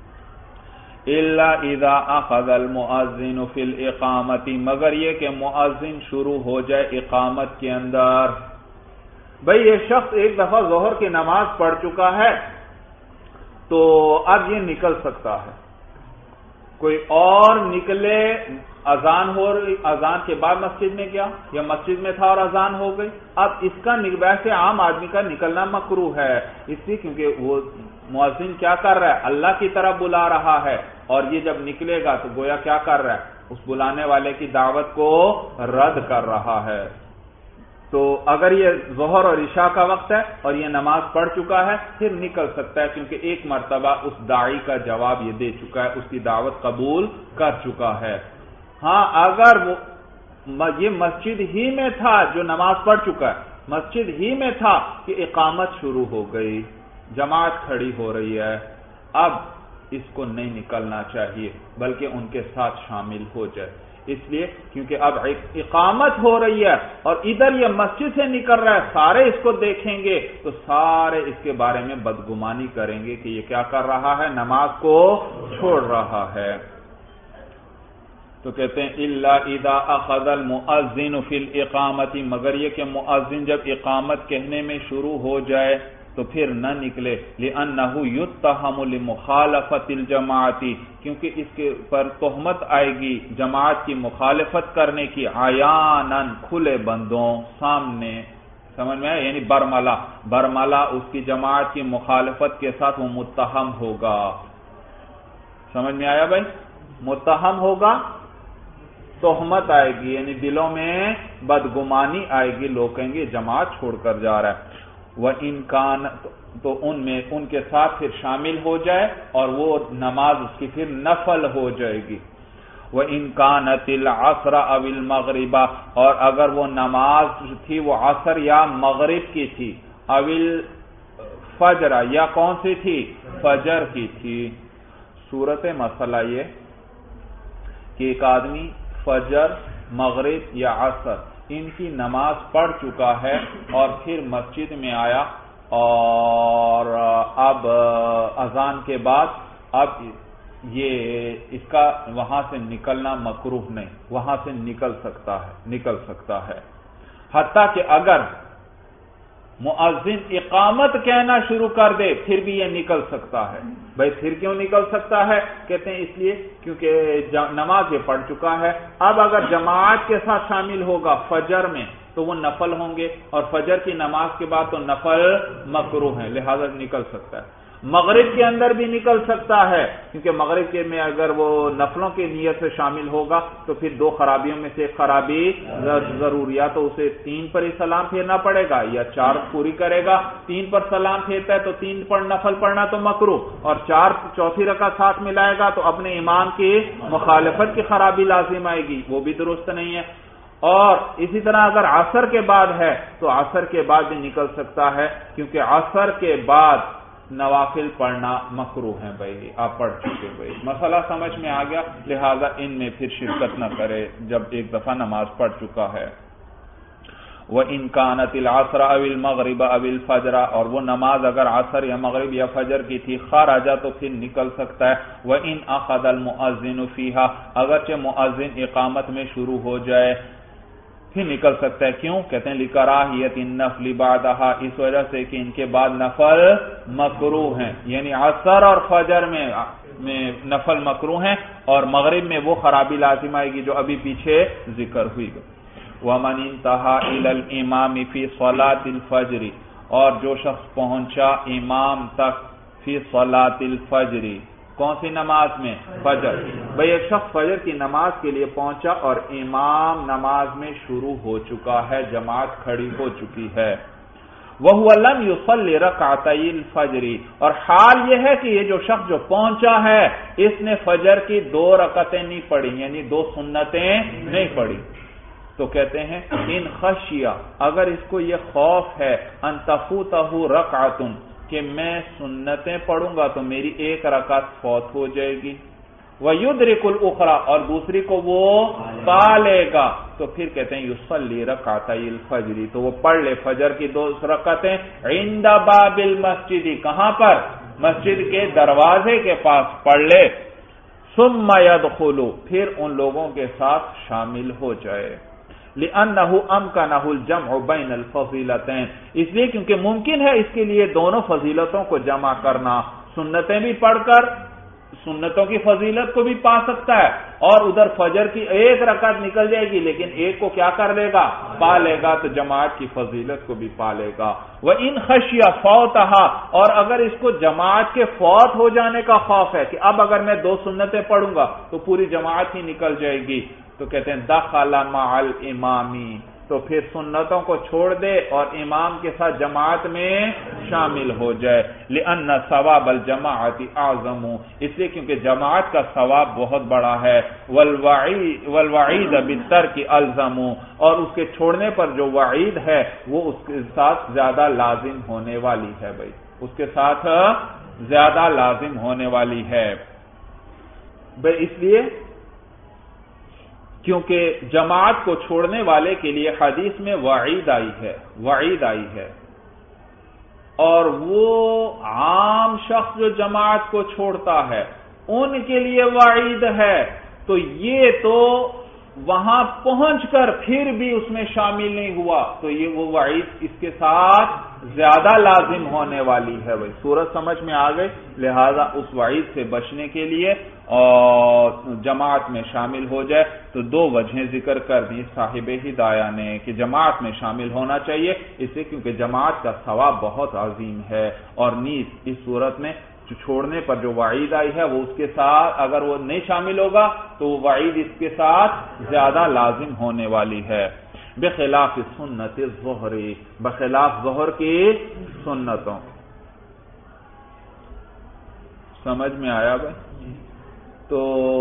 الا اذا اخذ المؤذن في الاقامت، مگر یہ کہ مؤذن شروع ہو جائے اقامت کے اندر. بھئی یہ شخص ایک دفعہ ظہر کی نماز پڑھ چکا ہے تو اب یہ نکل سکتا ہے، کوئی اور نکلے، اذان ہو رہی، اذان کے بعد مسجد میں گیا یا مسجد میں تھا اور اذان ہو گئی، اب اس کا ویسے عام آدمی کا نکلنا مکروہ ہے، اس لیے کیونکہ وہ مؤذن کیا کر رہا ہے، اللہ کی طرف بلا رہا ہے، اور یہ جب نکلے گا تو گویا کیا کر رہا ہے، اس بلانے والے کی دعوت کو رد کر رہا ہے. تو اگر یہ ظہر اور عشاء کا وقت ہے اور یہ نماز پڑھ چکا ہے، پھر نکل سکتا ہے، کیونکہ ایک مرتبہ اس داعی کا جواب یہ دے چکا ہے، اس کی دعوت قبول کر چکا ہے. ہاں اگر وہ یہ مسجد ہی میں تھا، جو نماز پڑھ چکا ہے مسجد ہی میں تھا کہ اقامت شروع ہو گئی، جماعت کھڑی ہو رہی ہے، اب اس کو نہیں نکلنا چاہیے بلکہ ان کے ساتھ شامل ہو جائے، اس لیے کیونکہ اب اقامت ہو رہی ہے اور ادھر یہ مسجد سے نکل رہا ہے، سارے اس کو دیکھیں گے تو سارے اس کے بارے میں بدگمانی کریں گے کہ یہ کیا کر رہا ہے، نماز کو چھوڑ رہا ہے. تو کہتے ہیں الا اذا اخذ المؤذن فی الاقامت، مگر یہ کہ مؤذن جب اقامت کہنے میں شروع ہو جائے تو پھر نہ نکلے، لأنه يتهم لمخالفت الجماعت، کیونکہ اس کے پر تہمت آئے گی جماعت کی مخالفت کرنے کی، عیاناً کھلے بندوں سامنے، سمجھ میں آیا، یعنی برملا اس کی جماعت کی مخالفت کے ساتھ وہ متہم ہوگا. سمجھ میں آیا بھائی، متہم ہوگا، تہمت آئے گی، یعنی دلوں میں بدگمانی آئے گی، لوگ کہیں گے جماعت چھوڑ کر جا رہا ہے. وَإِن كَانَ تو ان کے ساتھ پھر شامل ہو جائے اور وہ نماز اس کی پھر نفل ہو جائے گی. وَإِن كَانَتِ الْعَصْرَ أَوِ الْمَغْرِبَ اور اگر وہ نماز تھی وہ عصر یا مغرب کی تھی، أَوِ الْفَجْرَ یا کون سی تھی؟ فجر کی تھی. صورت مسئلہ یہ کہ ایک آدمی فجر، مغرب یا عصر ان کی نماز پڑھ چکا ہے اور پھر مسجد میں آیا اور اب اذان کے بعد اب یہ اس کا وہاں سے نکلنا مکروہ نہیں، وہاں سے نکل سکتا ہے حتیٰ کہ اگر مؤذن اقامت کہنا شروع کر دے پھر بھی یہ نکل سکتا ہے. بھائی پھر کیوں نکل سکتا ہے؟ کہتے ہیں اس لیے کیونکہ نماز یہ پڑھ چکا ہے. اب اگر جماعت کے ساتھ شامل ہوگا فجر میں تو وہ نفل ہوں گے اور فجر کی نماز کے بعد تو نفل مکروہ ہیں، لہذا نکل سکتا ہے. مغرب کے اندر بھی نکل سکتا ہے کیونکہ مغرب کے میں اگر وہ نفلوں کی نیت سے شامل ہوگا تو پھر دو خرابیوں میں سے ایک خرابی ضرور، یا تو اسے 3 پر ہی سلام پھیرنا پڑے گا یا 4 پوری کرے گا. 3 پر سلام پھیرتا ہے تو 3 پر نفل پڑھنا تو مکروہ، اور 4 چوتھی رکعت ساتھ ملائے گا تو اپنے امام کی مخالفت کی خرابی لازم آئے گی، وہ بھی درست نہیں ہے. اور اسی طرح اگر عصر کے بعد ہے تو عصر کے بعد بھی نکل سکتا ہے کیونکہ عصر کے بعد نوافل پڑھنا مکروہ ہیں. بھائی آپ پڑھ چکے، بھائی مسئلہ سمجھ میں آ گیا، لہذا ان میں پھر شرکت نہ کرے جب ایک دفعہ نماز پڑھ چکا ہے. وَإِن كَانَتِ الْعَصْرَ أَوِ الْمَغْرِبَ أَوِ الْفَجْرَ اور وہ نماز اگر عصر یا مغرب یا فجر کی تھی، خرج تو پھر نکل سکتا ہے. وَإِنْ أَخَذَ الْمُؤَذِّنُ فِيهَا اگرچہ مؤذن اقامت میں شروع ہو جائے پھر نکل سکتا ہے. کیوں؟ کہتے ہیں لِكَرَاهِيَةِ النَّفْلِ بَعْدَهَا، اس وجہ سے کہ ان کے بعد نفل مکروہ ہیں، یعنی عصر اور فجر میں نفل مکروہ ہیں اور مغرب میں وہ خرابی لازم آئے گی جو ابھی پیچھے ذکر ہوئی. وَمَنِ انْتَهَى إِلَى الْإِمَامِ فِي صَلَاةِ الْفَجْرِ اور جو شخص پہنچا امام تک فی صلاۃ الفجر، کون سی نماز میں؟ فجر. بھئی ایک شخص فجر کی نماز کے لیے پہنچا اور امام نماز میں شروع ہو چکا ہے، جماعت کھڑی ہو چکی ہے. وَهُوَ لَمْ يُصَلِّ رَكْعَتَيِ الْفَجْرِ اور حال یہ ہے کہ یہ جو شخص جو پہنچا ہے اس نے فجر کی 2 رکعتیں نہیں پڑھی، یعنی 2 سنتیں نہیں پڑھی. تو کہتے ہیں ان خشیہ اگر اس کو یہ خوف ہے ان تفوتہ رکعۃ کہ میں سنتیں پڑھوں گا تو میری 1 رکعت فوت ہو جائے گی، وَيُدْرِكُ الْأُخْرَى اور دوسری کو وہ پا لے گا، تو پھر کہتے ہیں یصلی رکعتي الفجر تو وہ پڑھ لے فجر کی 2 رکعتیں عند باب المسجد، کہاں پر؟ مسجد کے دروازے کے پاس پڑھ لے. ثم يدخل پھر ان لوگوں کے ساتھ شامل ہو جائے. لِأَنَّهُ أَمْكَنَهُ الْجَمْعُ بَيْنَ الْفَضِيلَتَيْن اس لیے کیونکہ ممکن ہے اس کے لیے دونوں فضیلتوں کو جمع کرنا، سنتیں بھی پڑھ کر سنتوں کی فضیلت کو بھی پا سکتا ہے اور ادھر فجر کی 1 رکعت نکل جائے گی لیکن ایک کو کیا کر لے گا؟ پا لے گا، تو جماعت کی فضیلت کو بھی پا لے گا. وَإِنْ خَشِيَ فَوْتَهَا اور اگر اس کو جماعت کے فوت ہو جانے کا خوف ہے کہ اب اگر میں 2 سنتیں پڑھوں گا تو پوری جماعت ہی نکل جائے گی، تو کہتے ہیں دخل مع الامام تو پھر سنتوں کو چھوڑ دے اور امام کے ساتھ جماعت میں شامل ہو جائے. لأن ثواب الجماعت اعظم اس لیے کیونکہ جماعت کا ثواب بہت بڑا ہے. والوعید بالترک الزم اور اس کے چھوڑنے پر جو وعید ہے وہ اس کے ساتھ زیادہ لازم ہونے والی ہے. بھائی اس کے ساتھ زیادہ لازم ہونے والی ہے. بھائی اس لیے کیونکہ جماعت کو چھوڑنے والے کے لیے حدیث میں وعید آئی ہے اور وہ عام شخص جو جماعت کو چھوڑتا ہے ان کے لیے وعید ہے، تو یہ تو وہاں پہنچ کر پھر بھی اس میں شامل نہیں ہوا تو یہ وہ وعید اس کے ساتھ زیادہ لازم ہونے والی ہے. بھائی صورت سمجھ میں آ گئی، لہذا اس وعید سے بچنے کے لیے اور جماعت میں شامل ہو جائے تو 2 وجہیں ذکر کر دی صاحب ہدایہ نے کہ جماعت میں شامل ہونا چاہیے اس سے کیونکہ جماعت کا ثواب بہت عظیم ہے، اور نیز اس صورت میں چھوڑنے پر جو وعید آئی ہے وہ اس کے ساتھ اگر وہ نہیں شامل ہوگا تو وہ وعید اس کے ساتھ زیادہ لازم ہونے والی ہے. بخلاف سنت الظہر، بخلاف ظہر کی سنتوں۔ سمجھ میں آیا بھائی؟ تو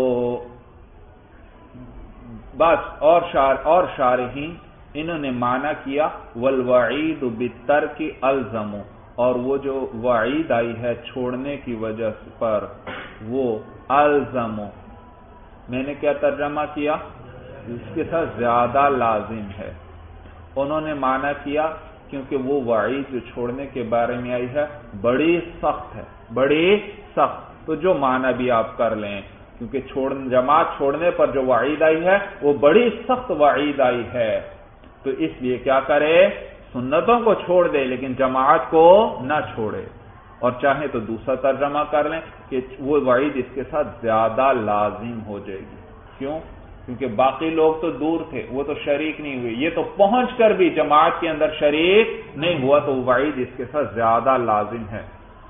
بس اور شارحین انہوں نے معنی کیا والوعید بالترک الزم، اور وہ جو وعید آئی ہے چھوڑنے کی وجہ پر وہ الزم، میں نے کیا ترجمہ کیا؟ اس کے ساتھ زیادہ لازم ہے۔ انہوں نے معنی کیا کیونکہ وہ وعید جو چھوڑنے کے بارے میں آئی ہے بڑی سخت ہے، بڑی سخت، تو جو معنی بھی آپ کر لیں، کیونکہ جماعت چھوڑنے پر جو وعید آئی ہے وہ بڑی سخت وعید آئی ہے، تو اس لیے کیا کرے؟ سنتوں کو چھوڑ دے لیکن جماعت کو نہ چھوڑے۔ اور چاہے تو دوسرا ترجمہ کر لیں کہ وہ وعید اس کے ساتھ زیادہ لازم ہو جائے گی۔ کیوں؟ کیونکہ باقی لوگ تو دور تھے، وہ تو شریک نہیں ہوئے، یہ تو پہنچ کر بھی جماعت کے اندر شریک نہیں ہوا، تو وعید اس کے ساتھ زیادہ لازم ہے۔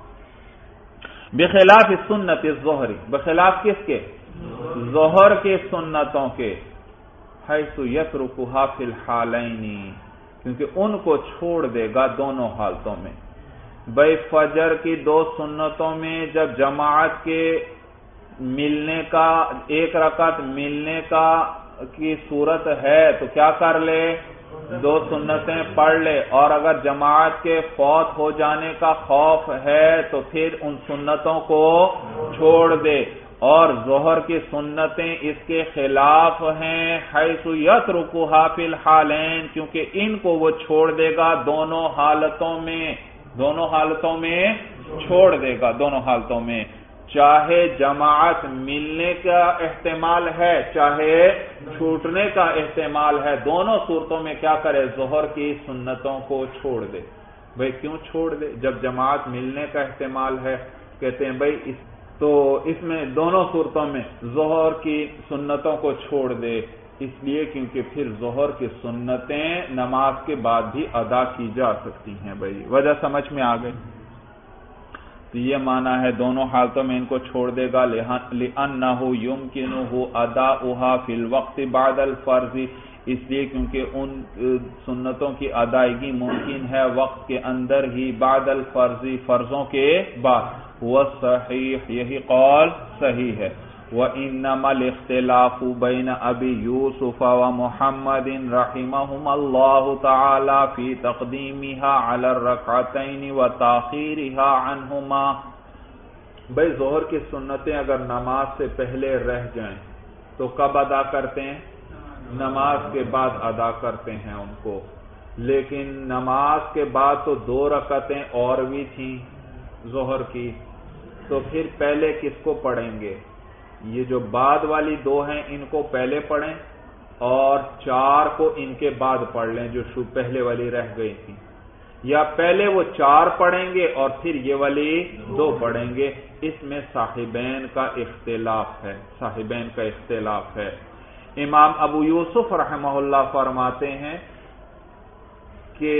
بخلاف سنت الظہر، بخلاف کس کے؟ ظہر کے سنتوں کے، حیث یترکھا فی الحالین، کیونکہ ان کو چھوڑ دے گا دونوں حالتوں میں۔ بھئی فجر کی 2 سنتوں میں جب جماعت کے ملنے کا، 1 رکعت ملنے کا کی صورت ہے تو کیا کر لے؟ 2 سنتیں پڑھ لے، اور اگر جماعت کے فوت ہو جانے کا خوف ہے تو پھر ان سنتوں کو چھوڑ دے۔ اور ظہر کی سنتیں اس کے خلاف ہیں، حیث یترکھا فی الحالین، کیونکہ ان کو وہ چھوڑ دے گا دونوں حالتوں میں، دونوں حالتوں میں چھوڑ دے گا، دونوں حالتوں میں، چاہے جماعت ملنے کا احتمال ہے چاہے چھوٹنے کا احتمال ہے، دونوں صورتوں میں کیا کرے؟ ظہر کی سنتوں کو چھوڑ دے۔ بھئی کیوں چھوڑ دے جب جماعت ملنے کا احتمال ہے؟ کہتے ہیں بھئی تو اس میں دونوں صورتوں میں ظہر کی سنتوں کو چھوڑ دے، اس لیے کیونکہ پھر ظہر کی سنتیں نماز کے بعد بھی ادا کی جا سکتی ہیں۔ بھئی وجہ سمجھ میں آ گئی؟ تو یہ معنی ہے دونوں حالتوں میں ان کو چھوڑ دے گا، لِأَنَّهُ يُمْكِنُهُ أَدَاؤُهَا فِي الْوَقْتِ بَعْدَ الْفَرْضِ، اس لیے کیونکہ ان سنتوں کی ادائیگی ممکن ہے وقت کے اندر ہی، بعد الفرض، فرضوں کے بعد۔ وَالصَّحِيحُ، یہی قول صحیح ہے۔ وَإِنَّمَا الْاخْتِلَافُ بَيْنَ أَبِي يُوسُفَ وَمُحَمَّدٍ رَحِمَهُمَ اللَّهُ تَعَالَى فِي تَقْدِيمِهَا عَلَى الرَّكْعَتَيْنِ وَتَأْخِيرِهَا عَنْهُمَا۔ بھئی ظہر کی سنتیں اگر نماز سے پہلے رہ جائیں تو کب ادا کرتے ہیں؟ نماز کے بعد ادا کرتے ہیں ان کو، لیکن نماز کے بعد تو 2 رکعتیں اور بھی تھیں ظہر کی، تو پھر پہلے کس کو پڑھیں گے؟ یہ جو بعد والی 2 ہیں ان کو پہلے پڑھیں اور 4 کو ان کے بعد پڑھ لیں جو پہلے والی رہ گئی تھی، یا پہلے وہ 4 پڑھیں گے اور پھر یہ والی 2 پڑھیں گے؟ اس میں صاحبین کا اختلاف ہے، صاحبین کا اختلاف ہے۔ امام ابو یوسف رحمہ اللہ فرماتے ہیں کہ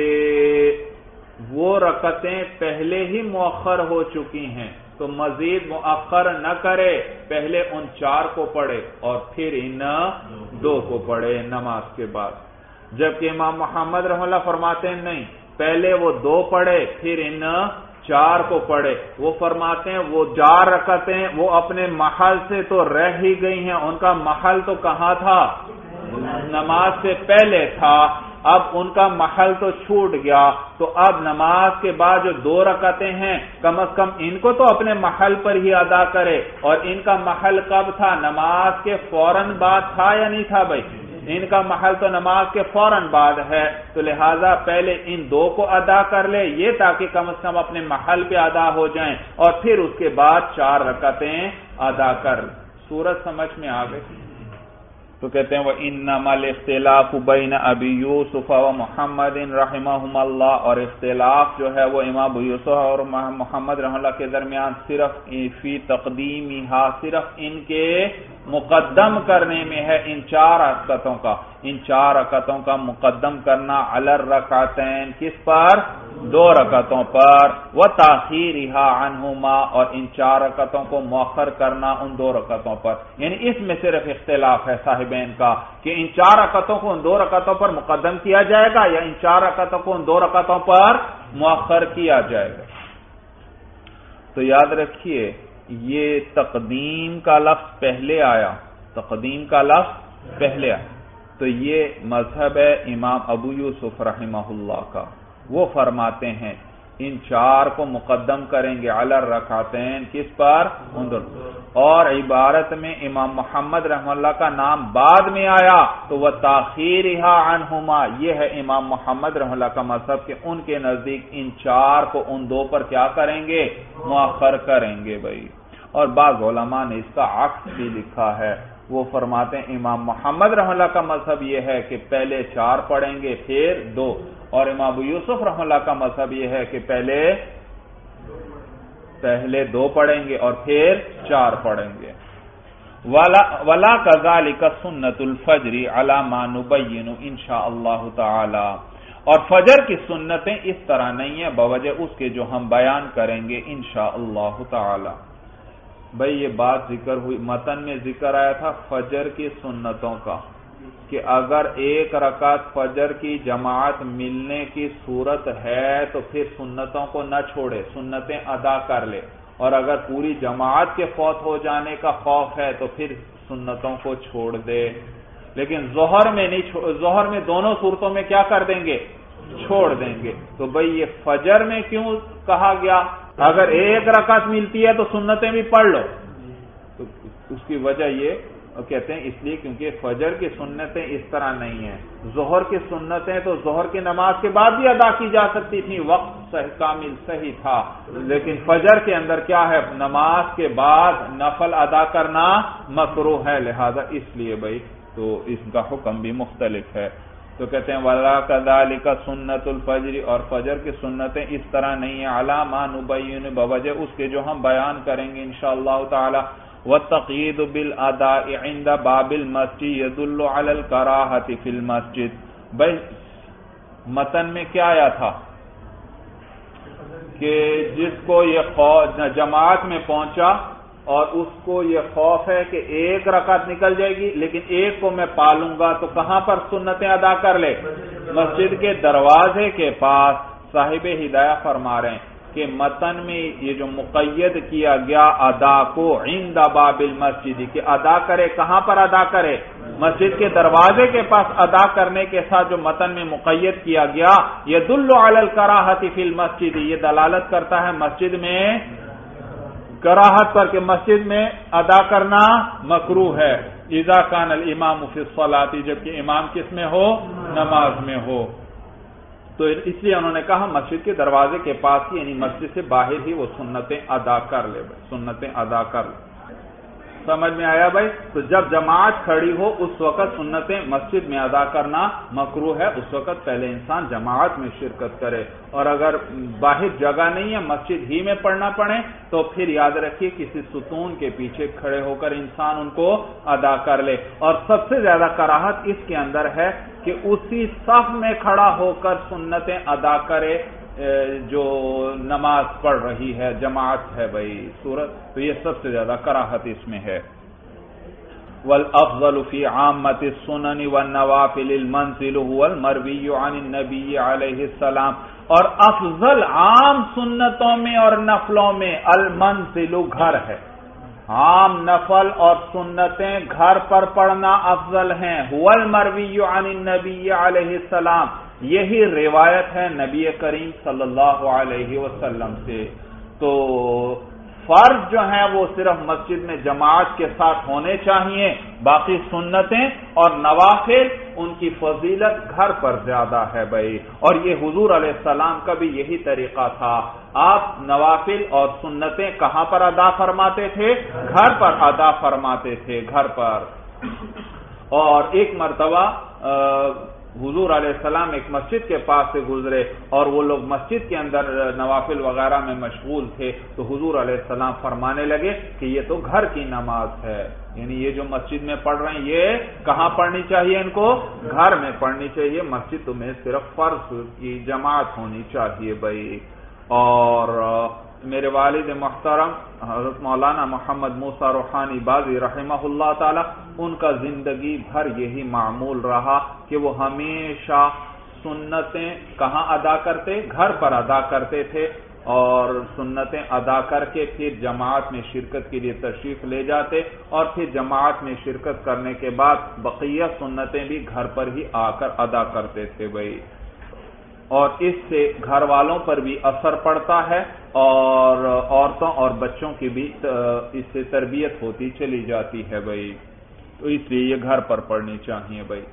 وہ رکعتیں پہلے ہی مؤخر ہو چکی ہیں تو مزید مؤخر نہ کرے، پہلے ان 4 کو پڑھے اور پھر ان 2 کو پڑھے نماز کے بعد۔ جبکہ امام محمد رحمہ اللہ فرماتے ہیں نہیں، پہلے وہ 2 پڑھے پھر ان 4 کو پڑھے۔ وہ فرماتے ہیں وہ 4 رکعتیں وہ اپنے محل سے تو رہ ہی گئی ہیں، ان کا محل تو کہاں تھا؟ نماز سے پہلے تھا، اب ان کا محل تو چھوٹ گیا، تو اب نماز کے بعد جو 2 رکعتیں ہیں کم از کم ان کو تو اپنے محل پر ہی ادا کرے، اور ان کا محل کب تھا؟ نماز کے فوراً بعد تھا یا نہیں تھا؟ بھائی ان کا محل تو نماز کے فوراً بعد ہے، تو لہٰذا پہلے ان 2 کو ادا کر لے، یہ تاکہ کم از کم اپنے محل پہ ادا ہو جائیں، اور پھر اس کے بعد 4 رکعتیں ادا کر۔ سورت سمجھ میں آ گئی؟ تو کہتے ہیں وَإِنَّمَا الْاخْتِلَافُ بَيْنَ أَبِي يُوسُفَ وَمُحَمَّدٍ رَحِمَهُمَ اللَّهُ، اور اختلاف جو ہے وہ امام ابو یوسف اور محمد رحمہ اللہ کے درمیان صرف فی تقدیمہا، صرف ان کے مقدم کرنے میں ہے، ان 4 رکعتوں کا، ان 4 رکعتوں کا مقدم کرنا علی الرکعتین، کس پر؟ 2 رکعتوں پر، وتاخیرھا عنہما، اور ان 4 رکعتوں کو مؤخر کرنا ان 2 رکعتوں پر. یعنی اس میں صرف اختلاف ہے صاحبین کا کہ ان 4 رکعتوں کو ان 2 رکعتوں پر مقدم کیا جائے گا یا ان 4 رکعتوں کو ان 2 رکعتوں پر مؤخر کیا جائے گا. تو یاد رکھیے یہ تقدیم کا لفظ پہلے آیا، تقدیم کا لفظ پہلے آیا، تو یہ مذہب ہے امام ابو یوسف رحمہ اللہ کا. وہ فرماتے ہیں ان 4 کو مقدم کریں گے علی الرکعتین، کس پر؟ اور عبارت میں امام محمد رحمہ اللہ کا نام بعد میں آیا تو وہ تاخیرھا عنہما، یہ ہے امام محمد رحمہ اللہ کا مذہب کہ ان کے نزدیک ان 4 کو ان 2 پر کیا کریں گے؟ مؤخر کریں گے بھائی. اور بعض علماء نے اس کا عکس بھی لکھا ہے، وہ فرماتے ہیں امام محمد رحمہ اللہ کا مذہب یہ ہے کہ پہلے 4 پڑھیں گے پھر 2، اور امام ابو یوسف رحمہ اللہ کا مذہب یہ ہے کہ پہلے 2 پڑھیں گے اور پھر 4 پڑھیں گے. ولا کذالک سنت الفجر علی ما نبین انشاء اللہ تعالی، اور فجر کی سنتیں اس طرح نہیں ہیں بوجہ اس کے جو ہم بیان کریں گے انشاء اللہ تعالی. بھئی یہ بات ذکر ہوئی، متن میں ذکر آیا تھا فجر کی سنتوں کا کہ اگر 1 رکعت فجر کی جماعت ملنے کی صورت ہے تو پھر سنتوں کو نہ چھوڑے، سنتیں ادا کر لے، اور اگر پوری جماعت کے فوت ہو جانے کا خوف ہے تو پھر سنتوں کو چھوڑ دے. لیکن ظہر میں نہیں، ظہر میں دونوں صورتوں میں کیا کر دیں گے؟ چھوڑ دیں گے. تو بھئی یہ فجر میں کیوں کہا گیا اگر 1 رکعت ملتی ہے تو سنتیں بھی پڑھ لو؟ تو اس کی وجہ یہ کہتے ہیں اس لیے کیونکہ فجر کی سنتیں اس طرح نہیں ہیں. ظہر کی سنتیں تو ظہر کی نماز کے بعد بھی ادا کی جا سکتی تھی، وقت کامل صحیح تھا، لیکن فجر کے اندر کیا ہے؟ نماز کے بعد نفل ادا کرنا مکروہ ہے، لہذا اس لیے بھائی تو اس کا حکم بھی مختلف ہے. تو کہتے ہیں وَلَا كَذَلِكَ سُنَّةُ الْفَجْرِ، اور فجر کی سنتیں اس طرح نہیں ہیں عَلَى مَا نُبَيِّنُ، بوجہ اس کے جو ہم بیان کریں گے انشاءاللہ تعالی. وَالتَّقْيِيدُ بِالْأَدَاءِ عِنْدَ بَابِ الْمَسْجِدِ يَدُلُّ عَلَى الْكَرَاهَةِ فِي الْمَسْجِدِ. بھائی متن میں کیا آیا تھا کہ جس کو یہ خوف جماعت میں پہنچا اور اس کو یہ خوف ہے کہ 1 رکعت نکل جائے گی لیکن 1 کو میں پالوں گا، تو کہاں پر سنتیں ادا کر لے؟ مسجد کے دروازے کے پاس. صاحب ہدایہ فرما رہے ہیں کہ متن میں یہ جو مقید کیا گیا ادا کو عند باب المسجد، کہ ادا کرے، کہاں پر ادا کرے؟ مسجد کے دروازے کے پاس ادا کرنے کے ساتھ جو متن میں مقید کیا گیا یدل علی الکراہۃ فی المسجد، یہ دلالت کرتا ہے مسجد میں کراہت پر کہ مسجد میں ادا کرنا مکروہ ہے. اذا کان الامام فی الصلاۃ، جبکہ امام کس میں ہو؟ نماز میں ہو. تو اس لیے انہوں نے کہا مسجد کے دروازے کے پاس ہی، یعنی مسجد سے باہر ہی وہ سنتیں ادا کر لے. سنتیں ادا کر لے. سمجھ میں آیا بھائی؟ تو جب جماعت کھڑی ہو اس وقت سنتیں مسجد میں ادا کرنا مکروہ ہے، اس وقت پہلے انسان جماعت میں شرکت کرے. اور اگر باہر جگہ نہیں ہے مسجد ہی میں پڑھنا پڑے تو پھر یاد رکھیے کسی ستون کے پیچھے کھڑے ہو کر انسان ان کو ادا کر لے. اور سب سے زیادہ کراہت اس کے اندر ہے کہ اسی صف میں کھڑا ہو کر سنتیں ادا کرے جو نماز پڑھ رہی ہے، جماعت ہے بھائی صورت، تو یہ سب سے زیادہ کراہت اس میں ہے. والافضل فی عامۃ السنن والنوافل المنزل هو المروی عن النبی علیہ السلام، اور افضل عام سنتوں میں اور نفلوں میں المنزل گھر ہے. عام نفل اور سنتیں گھر پر پڑھنا افضل ہیں. هو المروی عن النبی علیہ السلام، یہی روایت ہے نبی کریم صلی اللہ علیہ وسلم سے. تو فرض جو ہیں وہ صرف مسجد میں جماعت کے ساتھ ہونے چاہیے، باقی سنتیں اور نوافل ان کی فضیلت گھر پر زیادہ ہے بھائی. اور یہ حضور علیہ السلام کا بھی یہی طریقہ تھا، آپ نوافل اور سنتیں کہاں پر ادا فرماتے تھے؟ گھر پر ادا فرماتے تھے، گھر پر. اور ایک مرتبہ حضور علیہ السلام ایک مسجد کے پاس سے گزرے اور وہ لوگ مسجد کے اندر نوافل وغیرہ میں مشغول تھے، تو حضور علیہ السلام فرمانے لگے کہ یہ تو گھر کی نماز ہے، یعنی یہ جو مسجد میں پڑھ رہے ہیں یہ کہاں پڑھنی چاہیے؟ ان کو گھر میں پڑھنی چاہیے، مسجد میں صرف فرض کی جماعت ہونی چاہیے بھائی۔ اور میرے والد محترم حضرت مولانا محمد موسیٰ روحانی بازی رحمہ اللہ تعالی، ان کا زندگی بھر یہی معمول رہا کہ وہ ہمیشہ سنتیں کہاں ادا کرتے؟ گھر پر ادا کرتے تھے، اور سنتیں ادا کر کے پھر جماعت میں شرکت کے لیے تشریف لے جاتے، اور پھر جماعت میں شرکت کرنے کے بعد بقیہ سنتیں بھی گھر پر ہی آ کر ادا کرتے تھے بھائی۔ اور اس سے گھر والوں پر بھی اثر پڑتا ہے، اور عورتوں اور بچوں کی بھی اس سے تربیت ہوتی چلی جاتی ہے بھائی، تو اس لیے یہ گھر پر پڑھنی چاہیے بھائی۔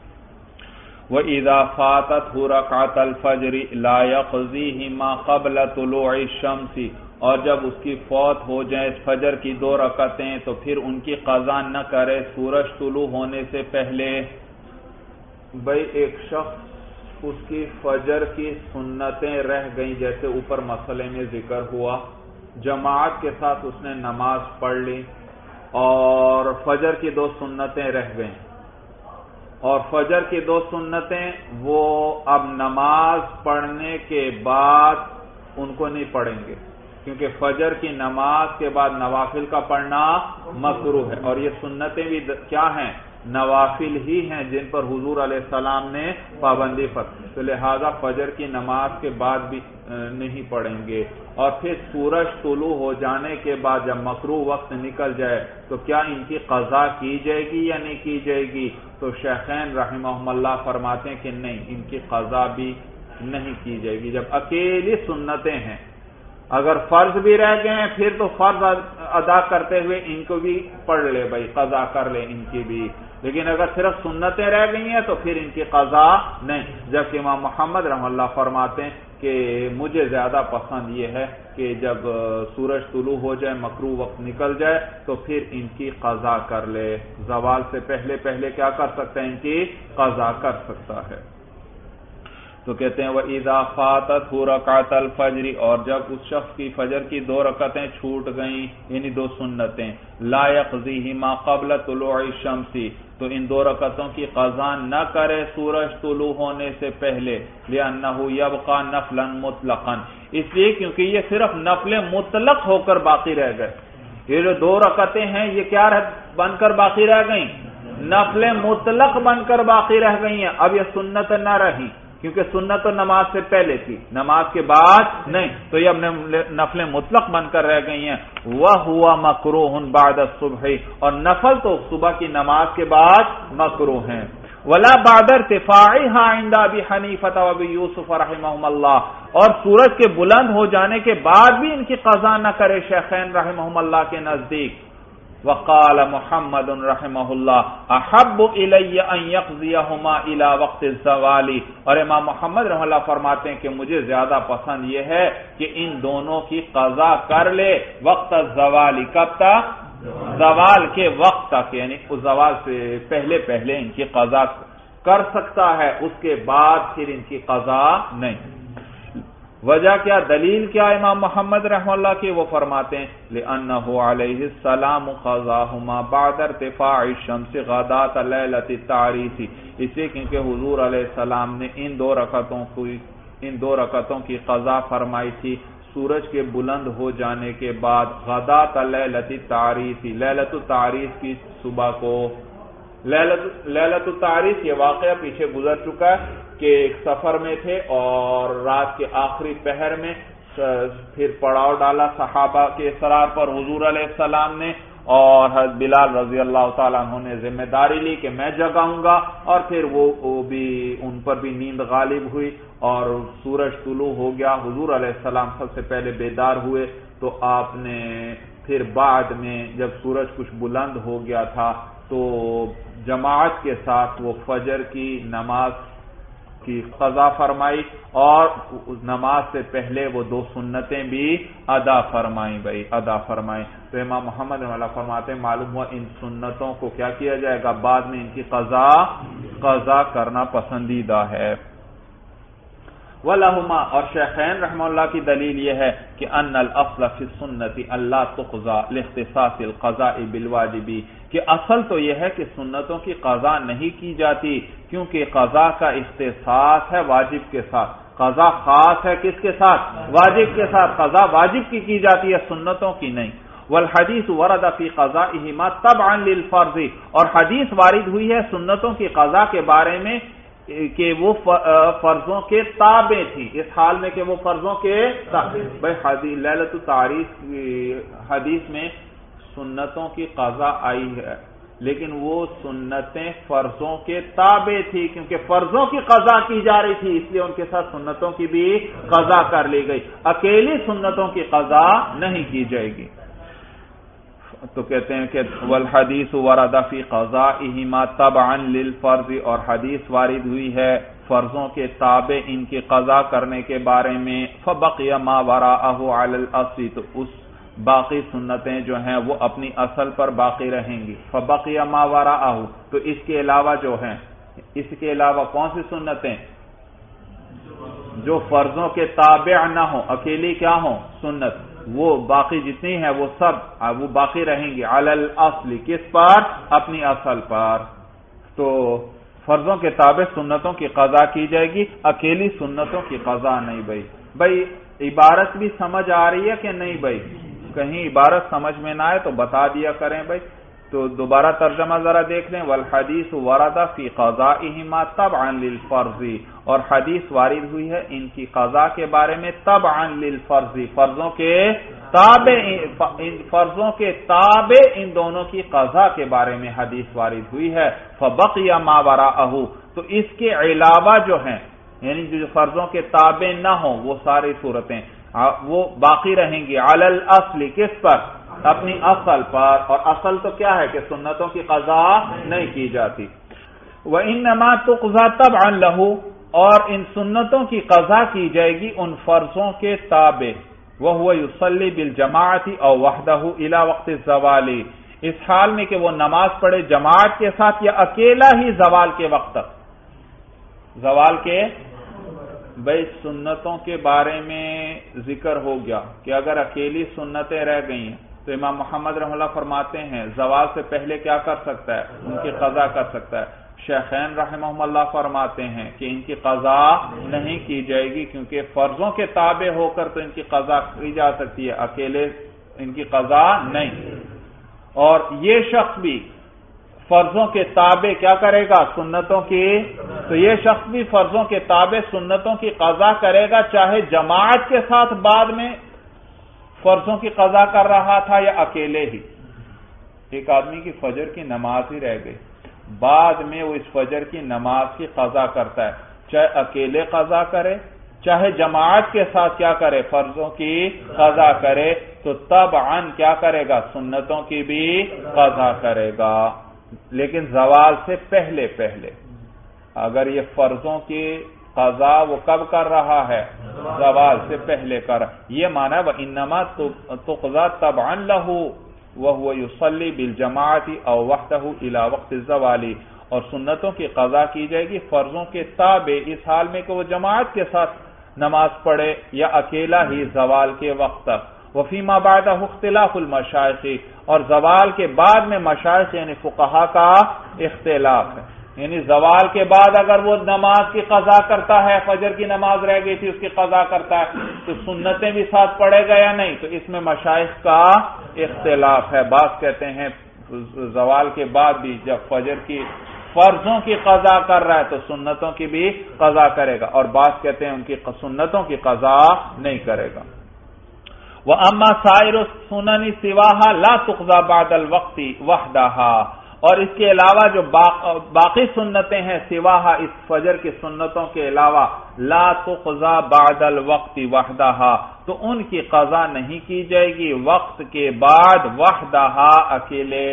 وَإِذَا فَاتَتْهُ رَكْعَةَ الْفَجْرِ لَا يَقْضِيهِ مَا قَبْلَ طُلُوعِ الشَّمْسِ، اور جب اس کی فوت ہو جائے فجر کی 2 رکعتیں تو پھر ان کی قضا نہ کرے سورج طلوع ہونے سے پہلے۔ بھائی ایک شخص اس کی فجر کی سنتیں رہ گئیں، جیسے اوپر مسئلے میں ذکر ہوا، جماعت کے ساتھ اس نے نماز پڑھ لی اور فجر کی 2 سنتیں رہ گئیں، اور فجر کی 2 سنتیں وہ اب نماز پڑھنے کے بعد ان کو نہیں پڑھیں گے، کیونکہ فجر کی نماز کے بعد نوافل کا پڑھنا مکروہ ہے، اور یہ سنتیں بھی کیا ہیں؟ نوافل ہی ہیں جن پر حضور علیہ السلام نے پابندی فرمائی، تو لہذا فجر کی نماز کے بعد بھی نہیں پڑھیں گے۔ اور پھر سورج طلوع ہو جانے کے بعد جب مکروہ وقت نکل جائے تو کیا ان کی قضا کی جائے گی یا نہیں کی جائے گی؟ تو شیخین رحمہم اللہ فرماتے ہیں کہ نہیں، ان کی قضا بھی نہیں کی جائے گی جب اکیلی سنتیں ہیں۔ اگر فرض بھی رہ گئے ہیں پھر تو فرض ادا کرتے ہوئے ان کو بھی پڑھ لے بھائی، قضا کر لے ان کی بھی، لیکن اگر صرف سنتیں رہ گئی ہیں تو پھر ان کی قضا نہیں۔ جبکہ امام محمد رحمہ اللہ فرماتے ہیں کہ مجھے زیادہ پسند یہ ہے کہ جب سورج طلوع ہو جائے، مکروہ وقت نکل جائے تو پھر ان کی قضا کر لے، زوال سے پہلے پہلے کیا کر سکتا ہے؟ ان کی قضا کر سکتا ہے۔ تو کہتے ہیں وَإِذَا فَاتَتْهُ رَكْعَةَ الْفَجْرِ، اور جب اس شخص کی فجر کی 2 رکعتیں چھوٹ گئیں، یعنی 2 سنتیں، لَا يَقْضِيهِ مَا قَبْلَ طُلُوعِ الشَّمْسِ، تو ان 2 رکعتوں کی قضا نہ کرے سورج طلوع ہونے سے پہلے، لِأَنَّهُ يَبْقَى نَفْلًا مُطْلَقًا، اس لیے کیونکہ یہ صرف نفل مطلق ہو کر باقی رہ گئے۔ یہ جو 2 رکعتیں ہیں یہ کیا بن کر باقی رہ گئیں؟ نفل مطلق بن کر باقی رہ گئی ہیں، اب یہ سنت نہ رہی، کیونکہ سنت تو نماز سے پہلے تھی، نماز کے بعد نہیں، تو یہ اب نفل مطلق بن کر رہ گئی ہیں۔ وَهُوَ مَكْرُوهٌ بَعْدَ الصُّبْحِ، اور نفل تو صبح کی نماز کے بعد مکروہ ہیں۔ وَلَا بَعْدَ ارْتِفَاعِهَا عِنْدَ أَبِي حَنِيفَةَ وَأَبِي يُوسُفَ رَحِمَهُمَ اللَّهُ، اور سورج کے بلند ہو جانے کے بعد بھی ان کی قضا نہ کرے شیخین رحمہم اللہ کے نزدیک۔ وقال محمد رحمہ اللہ احب الی ان یقضیہما الی وقت الزوال، اور امام محمد رحمہ اللہ فرماتے ہیں کہ مجھے زیادہ پسند یہ ہے کہ ان دونوں کی قضا کر لے وقت الزوال، کب تک؟ زوال کے وقت تک، یعنی اس زوال سے پہلے پہلے ان کی قضا کر سکتا ہے، اس کے بعد پھر ان کی قضا نہیں۔ وجہ کیا؟ دلیل کیا امام محمد رحمہ اللہ کی؟ وہ فرماتے ہیں لِأَنَّهُ عَلَيْهِ السَّلَامُ قَضَاهُمَا بَعْدَ ارْتِفَاعِ الشَّمْسِ غَدَاةَ لَيْلَةِ التَّعْرِيسِ، اس لیے کیونکہ حضور علیہ السلام نے ان دو رکعتوں کی قضا فرمائی تھی سورج کے بلند ہو جانے کے بعد، غداة لَيْلَةِ التَّعْرِيسِ، لیلۃ التعریس کی صبح کو۔ لیلۃ التعریس یہ واقعہ پیچھے گزر چکا ہے کہ ایک سفر میں تھے اور رات کے آخری پہر میں پھر پڑاؤ ڈالا صحابہ کے اسرار پر حضور علیہ السلام نے، اور حضرت بلال رضی اللہ تعالیٰ عنہ نے ذمہ داری لی کہ میں جگاؤں گا، اور پھر وہ بھی ان پر بھی نیند غالب ہوئی اور سورج طلوع ہو گیا۔ حضور علیہ السلام سب سے پہلے بیدار ہوئے، تو آپ نے پھر بعد میں جب سورج کچھ بلند ہو گیا تھا تو جماعت کے ساتھ وہ فجر کی نماز کی قضا فرمائی، اور نماز سے پہلے وہ 2 سنتیں بھی ادا فرمائیں بھائی، ادا فرمائیں۔ تو امام محمد رحمہ اللہ فرماتے ہیں معلوم ہوا ان سنتوں کو کیا کیا جائے گا؟ بعد میں ان کی قضا قضا کرنا پسندیدہ ہے۔ وَلَهُمَا، اور شیخین رحمہ اللہ کی دلیل یہ ہے کہ ان الاصل فی السنت الا تقضى لاختصاص القضاء بالواجب، کہ اصل تو یہ ہے کہ سنتوں کی قضا نہیں کی جاتی کیونکہ قضا کا اختصاص ہے واجب کے ساتھ، قضا خاص ہے کس کے ساتھ؟ واجب کے ساتھ، قضا واجب کی جاتی ہے، سنتوں کی نہیں۔ والحدیث ورد فی قضائہما تبعا للفرض، اور حدیث وارد ہوئی ہے سنتوں کی قضا کے بارے میں کہ وہ فرضوں کے تابع تھی، اس حال میں کہ وہ فرضوں کے بھائی لیلۃ التعریف حدیث میں سنتوں کی قضا آئی ہے لیکن وہ سنتیں فرضوں کے تابع تھی، کیونکہ فرضوں کی قضا کی جا رہی تھی اس لیے ان کے ساتھ سنتوں کی بھی قضا کر لی گئی، اکیلی سنتوں کی قضا نہیں کی جائے گی۔ تو کہتے ہیں کہ والحدیث ورد فی قضائہما تبعا للفرض، اور حدیث وارد ہوئی ہے فرضوں کے تابع ان کی قضا کرنے کے بارے میں، فبقی ما وراءہ علی الاصل، تو اس باقی سنتیں جو ہیں وہ اپنی اصل پر باقی رہیں گی۔ فبقی ما وراءہ، تو اس کے علاوہ جو ہیں، اس کے علاوہ کون سی سنتیں؟ جو فرضوں کے تابع نہ ہوں، اکیلی کیا ہوں؟ سنت، وہ باقی جتنی ہیں وہ سب وہ باقی رہیں گی علی الاصل، کس پر؟ اپنی اصل پر۔ تو فرضوں کے تابع سنتوں کی قضا کی جائے گی، اکیلی سنتوں کی قضا نہیں۔ بھائی عبارت بھی سمجھ آ رہی ہے کہ نہیں؟ بھائی کہیں عبارت سمجھ میں نہ آئے تو بتا دیا کریں بھائی۔ تو دوبارہ ترجمہ ذرا دیکھ لیں، والحدیث ورد فی قضائہما تبعا للفرض، اور حدیث وارد ہوئی ہے ان کی قضا کے بارے میں تبعا للفرض، فرضوں کے تابع ان دونوں کی قضا کے بارے میں حدیث وارد ہوئی ہے۔ فبقی ما وراءہ، تو اس کے علاوہ جو ہیں یعنی جو فرضوں کے تابع نہ ہوں وہ ساری صورتیں وہ باقی رہیں گی علی الاصل، کس پر؟ اپنی اصل پر، اور اصل تو کیا ہے کہ سنتوں کی قضا نہیں کی جاتی۔ وَإِنَّمَا تُقْضَى تَبْعًا لَهُ، اور ان سنتوں کی قضا کی جائے گی ان فرضوں کے تابع، وَهُوَ يُصَلِّي بِالْجَمَاعَةِ أَوْ وَحْدَهُ إِلَى وَقْتِ الزَّوَالِ، اس حال میں کہ وہ نماز پڑھے جماعت کے ساتھ یا اکیلا ہی زوال کے وقت تک۔ زوال کے بھائی سنتوں کے بارے میں ذکر ہو گیا کہ اگر اکیلی سنتیں رہ گئی ہیں تو امام محمد رحمہ اللہ فرماتے ہیں زوال سے پہلے کیا کر سکتا ہے؟ ان کی قضا کر سکتا ہے۔ شیخین رحمہ اللہ فرماتے ہیں کہ ان کی قضا نہیں کی جائے گی کیونکہ فرضوں کے تابع ہو کر تو ان کی قضا کی جا سکتی ہے، اکیلے ان کی قضا نہیں۔ اور یہ شخص بھی فرضوں کے تابع کیا کرے گا؟ سنتوں کی، تو یہ شخص بھی فرضوں کے تابع سنتوں کی قضا کرے گا، چاہے جماعت کے ساتھ بعد میں فرضوں کی قضا کر رہا تھا یا اکیلے ہی۔ ایک آدمی کی فجر کی نماز ہی رہ گئی، بعد میں وہ اس فجر کی نماز کی قضا کرتا ہے، چاہے اکیلے قضا کرے چاہے جماعت کے ساتھ کیا کرے؟ فرضوں کی قضا کرے، تو طبعاً کیا کرے گا؟ سنتوں کی بھی قضا کرے گا، لیکن زوال سے پہلے اگر یہ فرضوں کی قضا وہ کب کر رہا ہے؟ زوال سے پہلے کر رہا، یہ معنی وَإِنَّمَا تُقْضَى تَبْعًا لَهُ وَهُوَ يُصَلِّي بِالْجَمَاعَةِ أَوْ وَحْدَهُ إِلَى وَقْتِ الزَّوَالِ، اور سنتوں کی قضا کی جائے گی فرضوں کے تابع اس حال میں کہ وہ جماعت کے ساتھ نماز پڑھے یا اکیلا ہی زوال کے وقت تک۔ وفیما بعدہ اختلاف المشائخ، اور زوال کے بعد میں مشائخ یعنی فقہا کا اختلاف ہے، یعنی زوال کے بعد اگر وہ نماز کی قضا کرتا ہے، فجر کی نماز رہ گئی تھی اس کی قضا کرتا ہے تو سنتیں بھی ساتھ پڑھے گا یا نہیں؟ تو اس میں مشائخ کا اختلاف ہے۔ بعض کہتے ہیں زوال کے بعد بھی جب فجر کی فرضوں کی قضا کر رہا ہے تو سنتوں کی بھی قضا کرے گا، اور بعض کہتے ہیں ان کی سنتوں کی قضا نہیں کرے گا۔ وَأَمَّا سَائِرُ السُّنَنِ سِوَاهَا لَا تُقْضَى بَعْدَ الْوَقْتِ وَحْدَهَا، اور اس کے علاوہ جو باقی سنتیں ہیں سواہا اس فجر کی سنتوں کے علاوہ لا تقضى بعد الوقت وحدها، تو ان کی قضا نہیں کی جائے گی وقت کے بعد وحدها اکیلے۔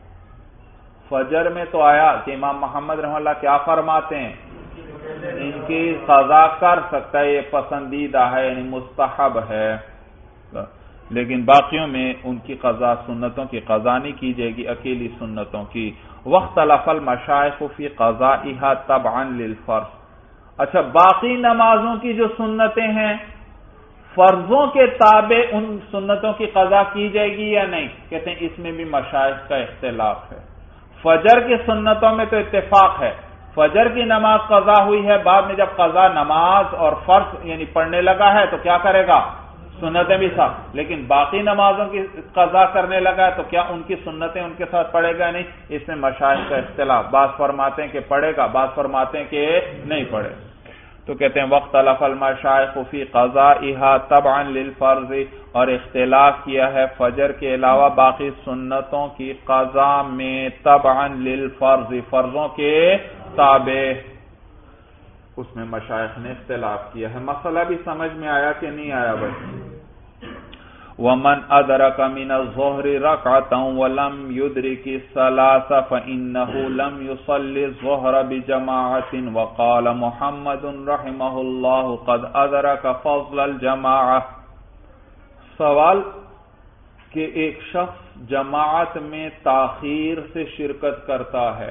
فجر میں تو آیا کہ امام محمد رحمہ اللہ کیا فرماتے ہیں؟ ان کی قضا کر سکتا ہے، یہ پسندیدہ ہے یعنی مستحب ہے، لیکن باقیوں میں ان کی قضا سنتوں کی قضا نہیں کی جائے گی، اکیلی سنتوں کی۔ واختلف المشائخ فی قضائها تبعا للفرض۔ اچھا، باقی نمازوں کی جو سنتیں ہیں فرضوں کے تابع ان سنتوں کی قضا کی جائے گی یا نہیں؟ کہتے ہیں اس میں بھی مشائخ کا اختلاف ہے۔ فجر کی سنتوں میں تو اتفاق ہے، فجر کی نماز قضا ہوئی ہے، بعد میں جب قضا نماز اور فرض یعنی پڑھنے لگا ہے تو کیا کرے گا؟ سنتیں بھی ساتھ۔ لیکن باقی نمازوں کی قضا کرنے لگا ہے تو کیا ان کی سنتیں ان کے ساتھ پڑھے گا نہیں؟ اس میں مشائخ کا اختلاف، بعض فرماتے ہیں کہ پڑھے گا، بعض فرماتے ہیں کہ نہیں پڑھے۔ تو کہتے ہیں واختلف المشائخ فی قضائها تبعا للفرض، اور اختلاف کیا ہے فجر کے علاوہ باقی سنتوں کی قضا میں تبعا للفرض، فرضوں کے تابع، اس میں مشائخ نے اختلاف کیا ہے۔ مسئلہ بھی سمجھ میں آیا کہ نہیں آیا بھائی؟ وَمَنْ أَدْرَكَ مِنَ الظُّهْرِ رَكْعَةً وَلَمْ يُدْرِكِ الصَّلَاةَ فَإِنَّهُ لَمْ يُصَلِّ الظُّهْرَ بِجَمَاعَةٍ وَقَالَ مُحَمَّدٌ رَحِمَهُ اللَّهُ قَدْ أَدْرَكَ فَضْلَ الْجَمَاعَةِ۔ سوال کہ ایک شخص جماعت میں تاخیر سے شرکت کرتا ہے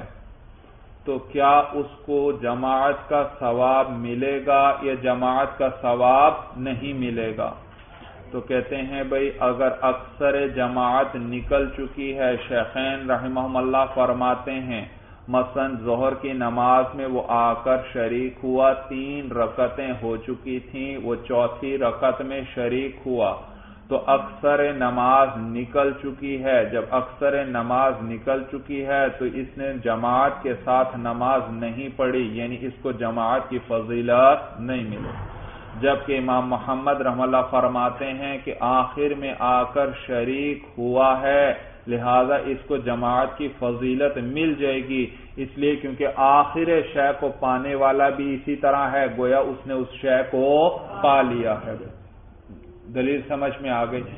تو کیا اس کو جماعت کا ثواب ملے گا یا جماعت کا ثواب نہیں ملے گا؟ تو کہتے ہیں بھئی اگر اکثر جماعت نکل چکی ہے، شیخین رحمہم اللہ فرماتے ہیں مثلا ظہر کی نماز میں وہ آ کر شریک ہوا، 3 رکعتیں ہو چکی تھیں، وہ چوتھی رکعت میں شریک ہوا، تو اکثر نماز نکل چکی ہے۔ جب اکثر نماز نکل چکی ہے تو اس نے جماعت کے ساتھ نماز نہیں پڑھی، یعنی اس کو جماعت کی فضیلت نہیں ملی۔ جبکہ امام محمد رحمہ اللہ فرماتے ہیں کہ آخر میں آ کر شریک ہوا ہے، لہذا اس کو جماعت کی فضیلت مل جائے گی، اس لیے کیونکہ آخر شے کو پانے والا بھی اسی طرح ہے، گویا اس نے اس شے کو پا لیا ہے۔ دلیل سمجھ میں آ گئی؟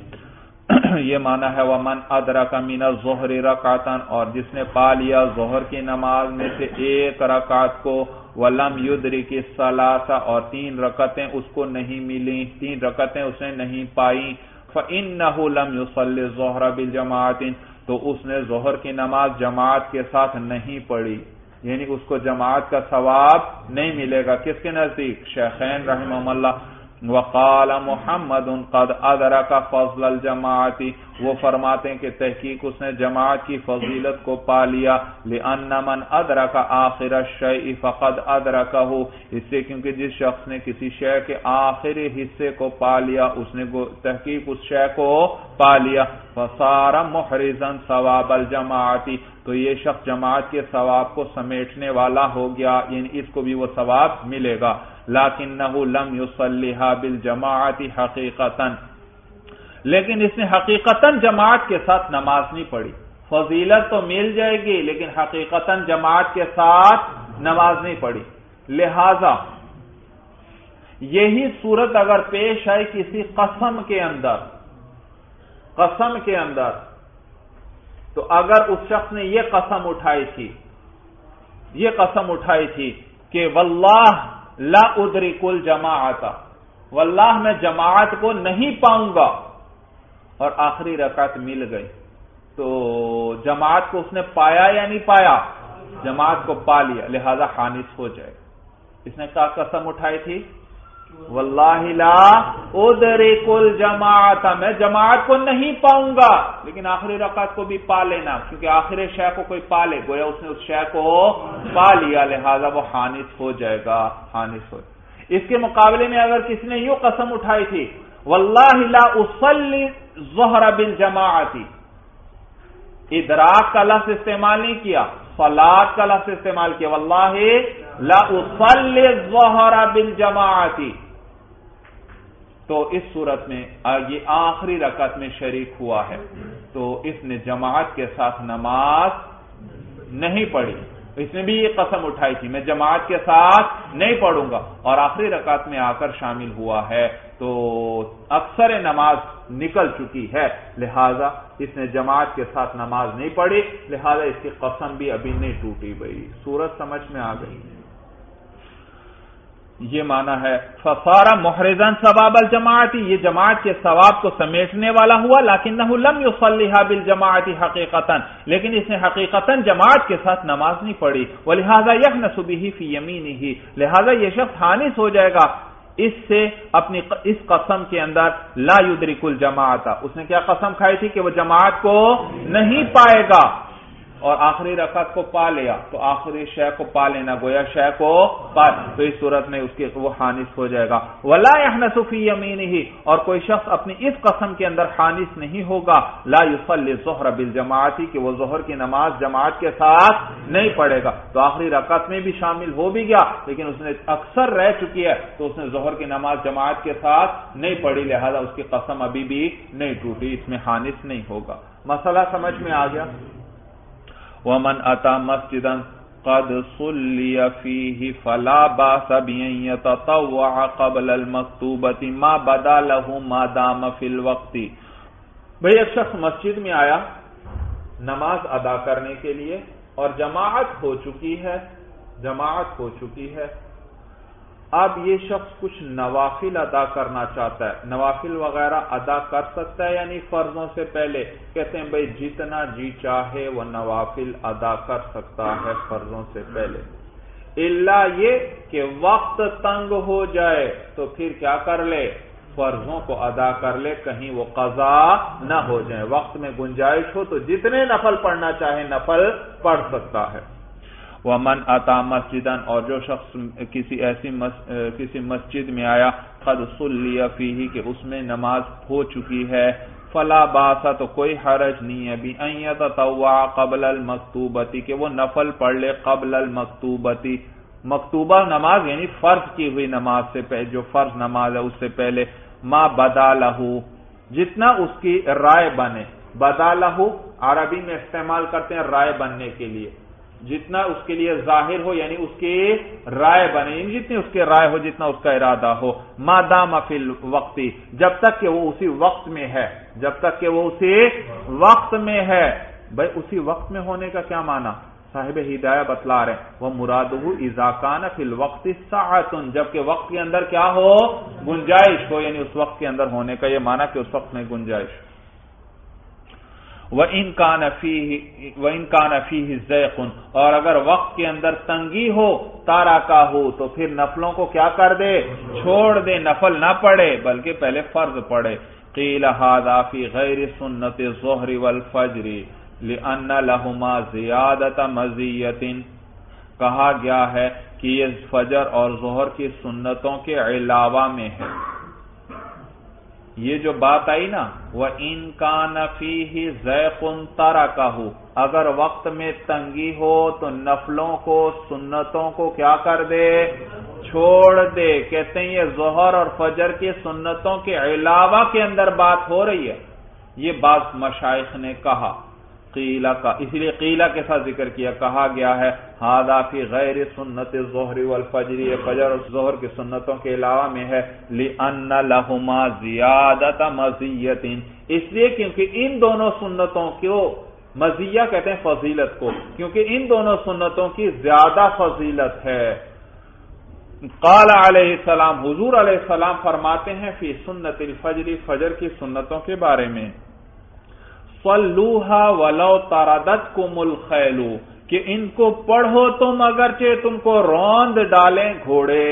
یہ معنی ہے وَمَنْ أَدْرَكَ مِنَ الظُّهْرِ رَكْعَةً، اور جس نے پا لیا ظہر کی نماز میں سے 1 رکعت کو، وَلَمْ يُدْرِكِ الصَّلَاةَ، اور 3 رکعتیں اس کو نہیں ملیں، 3 رکعتیں اس نے نہیں پائیں، فَإِنَّهُ لَمْ يُصَلِّ الظُّهْرَ بِالْجَمَاعَةٍ، تو اس نے ظہر کی نماز جماعت کے ساتھ نہیں پڑھی، یعنی اس کو جماعت کا ثواب نہیں ملے گا۔ کس کے نزدیک؟ شیخین رحمہم اللہ۔ وقال محمد قد ادرک فضل الجماعت، وہ فرماتے ہیں کہ تحقیق اس نے جماعت کی فضیلت کو پا لیا، لأن من ادرک آخر الشیء فقد ادرکہ، اس سے کیونکہ جس شخص نے کسی شے کے آخری حصے کو پا لیا اس نے تحقیق اس شے کو پا لیا، فصار محرزا ثواب الجماعت، تو یہ شخص جماعت کے ثواب کو سمیٹنے والا ہو گیا، یعنی اس کو بھی وہ ثواب ملے گا، لیکنہ لم یصلیھا بالجماعت حقیقتاً، لیکن اس نے حقیقتاً جماعت کے ساتھ نماز نہیں پڑھی۔ فضیلت تو مل جائے گی لیکن حقیقتاً جماعت کے ساتھ نماز نہیں پڑھی۔ لہذا یہی صورت اگر پیش آئی کسی قسم کے اندر تو اگر اس شخص نے یہ قسم اٹھائی تھی کہ واللہ لا ادرک الجماعت، واللہ میں جماعت کو نہیں پاؤں گا، اور آخری رکعت مل گئی، تو جماعت کو اس نے پایا یا نہیں پایا؟ جماعت کو پا لیا، لہذا حانث ہو جائے۔ اس نے کیا قسم اٹھائی تھی؟ واللہ لا ادرک الجماعت، میں جماعت کو نہیں پاؤں گا لیکن آخری رکعت کو بھی پا لینا، کیونکہ آخری شے کو کوئی پا لے، گویا اس نے اس شے کو پا لیا، لہذا وہ حانث ہو جائے گا، حانث ہو۔ اس کے مقابلے میں اگر کسی نے یوں قسم اٹھائی تھی واللہ لا اصلی الظہر بالجماعت، ادراک کا لفظ استعمال نہیں کیا، صلاۃ کا لفظ استعمال کیا، واللہ لا اصلی الظہر بالجماعت، تو اس صورت میں یہ آخری رکعت میں شریک ہوا ہے، تو اس نے جماعت کے ساتھ نماز نہیں پڑھی، اس نے بھی یہ قسم اٹھائی تھی میں جماعت کے ساتھ نہیں پڑھوں گا، اور آخری رکعت میں آ کر شامل ہوا ہے، تو اکثر نماز نکل چکی ہے، لہذا اس نے جماعت کے ساتھ نماز نہیں پڑھی، لہذا اس کی قسم بھی ابھی نہیں ٹوٹی۔ بھئی صورت سمجھ میں آ گئی؟ یہ معنی ہے فصار محرزا ثواب الجماعت، یہ جماعت کے ثواب کو سمیٹنے والا ہوا، لیکنہ لم یصلیھا بالجماعت حقیقتا، لیکن اس نے حقیقتا جماعت کے ساتھ نماز نہیں پڑھی، ولہذا یحنث به فی یمینہ، لہذا یہ شخص حانث ہو جائے گا اس سے اپنی اس قسم کے اندر لا یدرک الجماعت، اس نے کیا قسم کھائی تھی کہ وہ جماعت کو نہیں پائے گا، اور آخری رکعت کو پا لیا تو آخری شے کو پا لینا گویا شے کو پا، تو اس صورت میں اس کے وہ حانث ہو جائے گا۔ ولا یحنث فی یمینہ، اور کوئی شخص اپنی اس قسم کے اندر حانث نہیں ہوگا لا یصلی الظہر بالجماعت، کہ وہ ظہر کی نماز جماعت کے ساتھ نہیں پڑھے گا، تو آخری رکعت میں بھی شامل ہو بھی گیا لیکن اس نے اکثر رہ چکی ہے تو اس نے ظہر کی نماز جماعت کے ساتھ نہیں پڑھی، لہذا اس کی قسم ابھی بھی نہیں ٹوٹی، اس میں حانث نہیں ہوگا۔ مسئلہ سمجھ میں آ گیا؟ ومن اتى مسجدا قد صلي فيه فلا باس بأن يتطوع قبل المكتوبة ما بدا له ما دام في الوقت، بھئی ایک شخص مسجد میں آیا نماز ادا کرنے کے لیے اور جماعت ہو چکی ہے، اب یہ شخص کچھ نوافل ادا کرنا چاہتا ہے، نوافل وغیرہ ادا کر سکتا ہے یعنی فرضوں سے پہلے، کہتے ہیں بھئی جتنا جی چاہے وہ نوافل ادا کر سکتا ہے فرضوں سے پہلے، الا یہ کہ وقت تنگ ہو جائے تو پھر کیا کر لے، فرضوں کو ادا کر لے، کہیں وہ قضا نہ ہو جائے، وقت میں گنجائش ہو تو جتنے نفل پڑھنا چاہے نفل پڑھ سکتا ہے۔ ومن اتا مسجدا، اور جو شخص کسی مسجد میں آیا قد صلی فیہ، کہ اس میں نماز ہو چکی ہے، فلا باس، تو کوئی حرج نہیں ہے، بأن یتطوع قبل المکتوبۃ، کہ وہ نفل پڑھ لے قبل المکتوبۃ، مکتوبہ نماز یعنی فرض کی ہوئی نماز سے پہلے، جو فرض نماز ہے اس سے پہلے، ما بدا لہ، جتنا اس کی رائے بنے، بدا لہ عربی میں استعمال کرتے ہیں رائے بننے کے لیے، جتنا اس کے لیے ظاہر ہو یعنی اس کی رائے بنے، جتنی اس کی رائے ہو، جتنا اس کا ارادہ ہو، ما دام فی الوقت، جب تک کہ وہ اسی وقت میں ہے، بھائی اسی وقت میں ہونے کا کیا معنی؟ صاحب ہدایہ بتلا رہے ہیں، وہ مرادہ اذا کان فی الوقت ساعۃ، جبکہ وقت کے اندر کیا ہو، گنجائش ہو، یعنی اس وقت کے اندر ہونے کا یہ معنی کہ اس وقت میں گنجائش۔ وَإِن كَانَ فِيهِ زَيْغٌ، اور اگر وقت کے اندر تنگی ہو، تارکہ ہو، تو پھر نفلوں کو کیا کر دے، چھوڑ دے، نفل نہ پڑھے بلکہ پہلے فرض پڑھے۔ قیل هذا فی غیر سنت الظہر والفجر لأن لہما زیادۃ مزیۃ، کہا گیا ہے کہ یہ فجر اور ظہر کی سنتوں کے علاوہ میں ہے۔ یہ جو بات آئی نا، وَإِن كَانَ فِيهِ زَيْغٌ تَرَكَهُ، اگر وقت میں تنگی ہو تو نفلوں کو، سنتوں کو کیا کر دے، چھوڑ دے۔ کہتے ہیں یہ ظہر اور فجر کی سنتوں کے علاوہ کے اندر بات ہو رہی ہے، یہ بات مشائخ نے کہا، قیلہ کا، اس لیے قیلہ کے ساتھ ذکر کیا، کہا گیا ہے ہذا فی غیر سنت الظہر والفجر، یہ فجر اور ظہر کی سنتوں کے علاوہ میں ہے، لأن لہما زیادۃ مزیۃ، اس لیے کیونکہ ان دونوں سنتوں کو، مزیہ کہتے ہیں فضیلت کو، کیونکہ ان دونوں سنتوں کی زیادہ فضیلت ہے۔ قال علیہ السلام، حضور علیہ السلام فرماتے ہیں فی سنت الفجر، فجر کی سنتوں کے بارے میں، صلوها ولو طردتکم الخیل، کہ ان کو پڑھو تم اگرچہ تم کو روند ڈالیں گھوڑے۔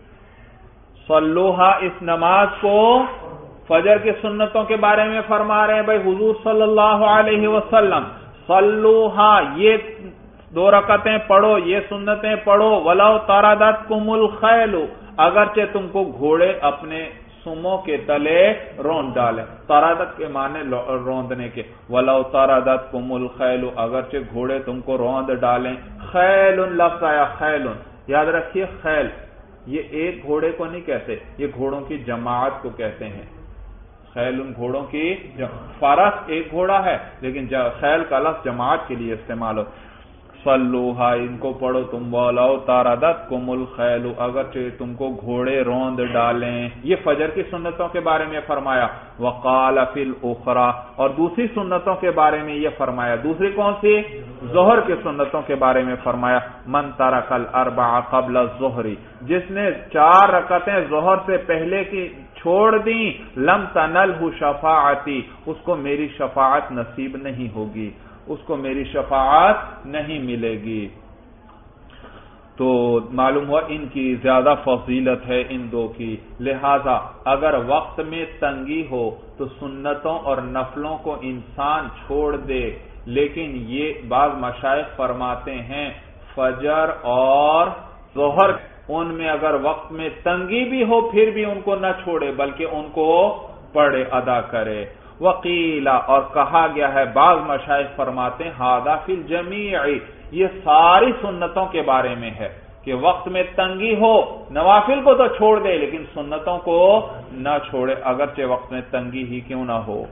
صلوها، اس نماز کو فجر کی سنتوں کے بارے میں فرما رہے ہیں بھائی حضور صلی اللہ علیہ وسلم، صلوها، یہ 2 رکعتیں پڑھو، یہ سنتیں پڑھو، ولو طردتکم الخیل، اگرچہ تم کو گھوڑے اپنے سموں کے تلے روند ڈالیں، طردت کے معنی روندنے کے، ولو طردتکم الخیل، اگرچہ گھوڑے تم کو روند ڈالیں۔ خیل لفظ آیا، خیل، یاد رکھیے خیل یہ ایک گھوڑے کو نہیں کہتے، یہ گھوڑوں کی جماعت کو کہتے ہیں، خیل گھوڑوں کی، فرس ایک گھوڑا ہے لیکن خیل کا لفظ جماعت کے لیے استعمال ہو۔ صلوہا ان کو پڑھو تم، ولو تردتکم الخیل اگرچہ تم کو گھوڑے روند ڈالیں. یہ فجر کی سنتوں کے بارے میں فرمایا. وقال فی الاخری اور دوسری سنتوں کے بارے میں یہ فرمایا. دوسری کون سی؟ ظہر کی سنتوں کے بارے میں فرمایا من ترک الاربع قبل الظہر، جس نے 4 رکعتیں ظہر سے پہلے کی چھوڑ دیں، لم تنلہ شفاعتی اس کو میری شفاعت نصیب نہیں ہوگی، اس کو میری شفاعت نہیں ملے گی. تو معلوم ہوا ان کی زیادہ فضیلت ہے ان دو کی. لہذا اگر وقت میں تنگی ہو تو سنتوں اور نفلوں کو انسان چھوڑ دے، لیکن یہ بعض مشائخ فرماتے ہیں فجر اور ظہر ان میں اگر وقت میں تنگی بھی ہو پھر بھی ان کو نہ چھوڑے بلکہ ان کو پڑھے ادا کرے. وقیلا اور کہا گیا ہے، بعض مشائخ فرماتے ہیں ھذا فی الجمیع یہ ساری سنتوں کے بارے میں ہے کہ وقت میں تنگی ہو نوافل کو تو چھوڑ دے لیکن سنتوں کو نہ چھوڑے اگرچہ وقت میں تنگی ہی کیوں نہ ہو.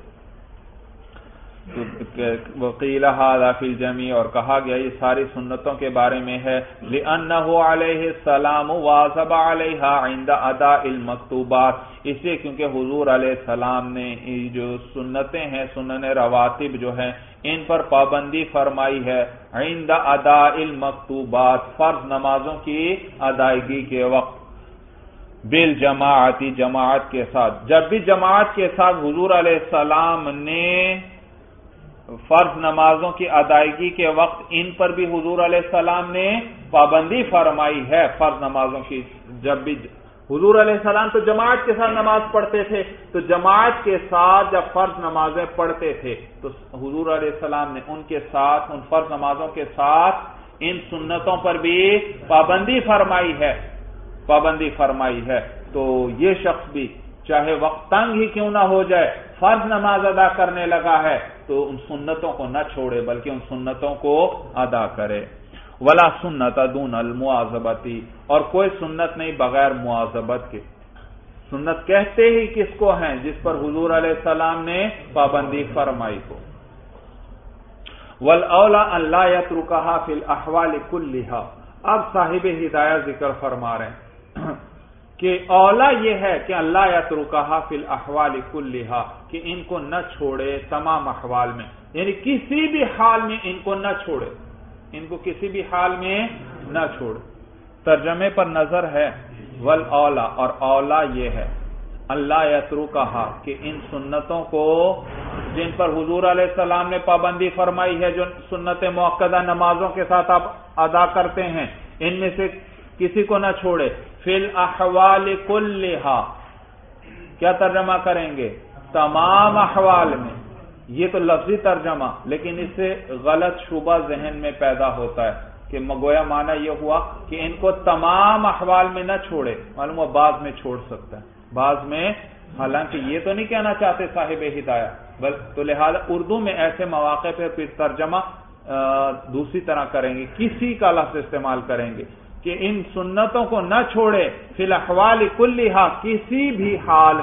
وقیل ھذا فی الجمیع اور کہا گیا یہ ساری سنتوں کے بارے میں ہے. لأنہ علیہ السلام واظب علیہا عند اداء المکتوبات اس لیے کیونکہ حضور علیہ السلام نے جو سنتیں ہیں سنن رواتب جو ہیں ان پر پابندی فرمائی ہے عند اداء المکتوبات فرض نمازوں کی ادائیگی کے وقت بالجماعتی جماعت کے ساتھ. جب بھی جماعت کے ساتھ حضور علیہ السلام نے فرض نمازوں کی ادائیگی کے وقت ان پر بھی حضور علیہ السلام نے پابندی فرمائی ہے فرض نمازوں کی. جب بھی حضور علیہ السلام تو جماعت کے ساتھ نماز پڑھتے تھے تو جماعت کے ساتھ جب فرض نمازیں پڑھتے تھے تو حضور علیہ السلام نے ان کے ساتھ ان فرض نمازوں کے ساتھ ان سنتوں پر بھی پابندی فرمائی ہے. تو یہ شخص بھی چاہے وقت تنگ ہی کیوں نہ ہو جائے فرض نماز ادا کرنے لگا ہے تو ان سنتوں کو نہ چھوڑے بلکہ ان سنتوں کو ادا کرے. ولا سنت دون المواظبتی اور کوئی سنت نہیں بغیر مواظبت کے. سنت کہتے ہی کس کو ہیں؟ جس پر حضور علیہ السلام نے پابندی فرمائی کو. والاولی ان لا یترکھا فی الاحوال کلھا اب صاحب ہدایہ ذکر فرما رہے ہیں کہ اولا یہ ہے کہ اللہ یترکھا فی الاحوال کلھا کہ ان کو نہ چھوڑے تمام احوال میں، یعنی کسی بھی حال میں ان کو نہ چھوڑے، ان کو کسی بھی حال میں نہ چھوڑے. ترجمے پر نظر ہے والاولا اور اولا یہ ہے اللہ یترکھا کہ ان سنتوں کو جن پر حضور علیہ السلام نے پابندی فرمائی ہے جو سنت مؤکدہ نمازوں کے ساتھ آپ ادا کرتے ہیں ان میں سے کسی کو نہ چھوڑے. فی الاحوال کلھا کیا ترجمہ کریں گے؟ تمام احوال میں. یہ تو لفظی ترجمہ لیکن اس سے غلط شبہ ذہن میں پیدا ہوتا ہے کہ مگویا معنی یہ ہوا کہ ان کو تمام احوال میں نہ چھوڑے. معلوم ہے بعض میں چھوڑ سکتا ہے بعض میں، حالانکہ یہ تو نہیں کہنا چاہتے صاحب ہدایہ تو لہذا اردو میں ایسے مواقع پہ پھر ترجمہ دوسری طرح کریں گے، کسی کا لفظ استعمال کریں گے کہ ان سنتوں کو نہ چھوڑے فی الاحوال کلھا کسی بھی حال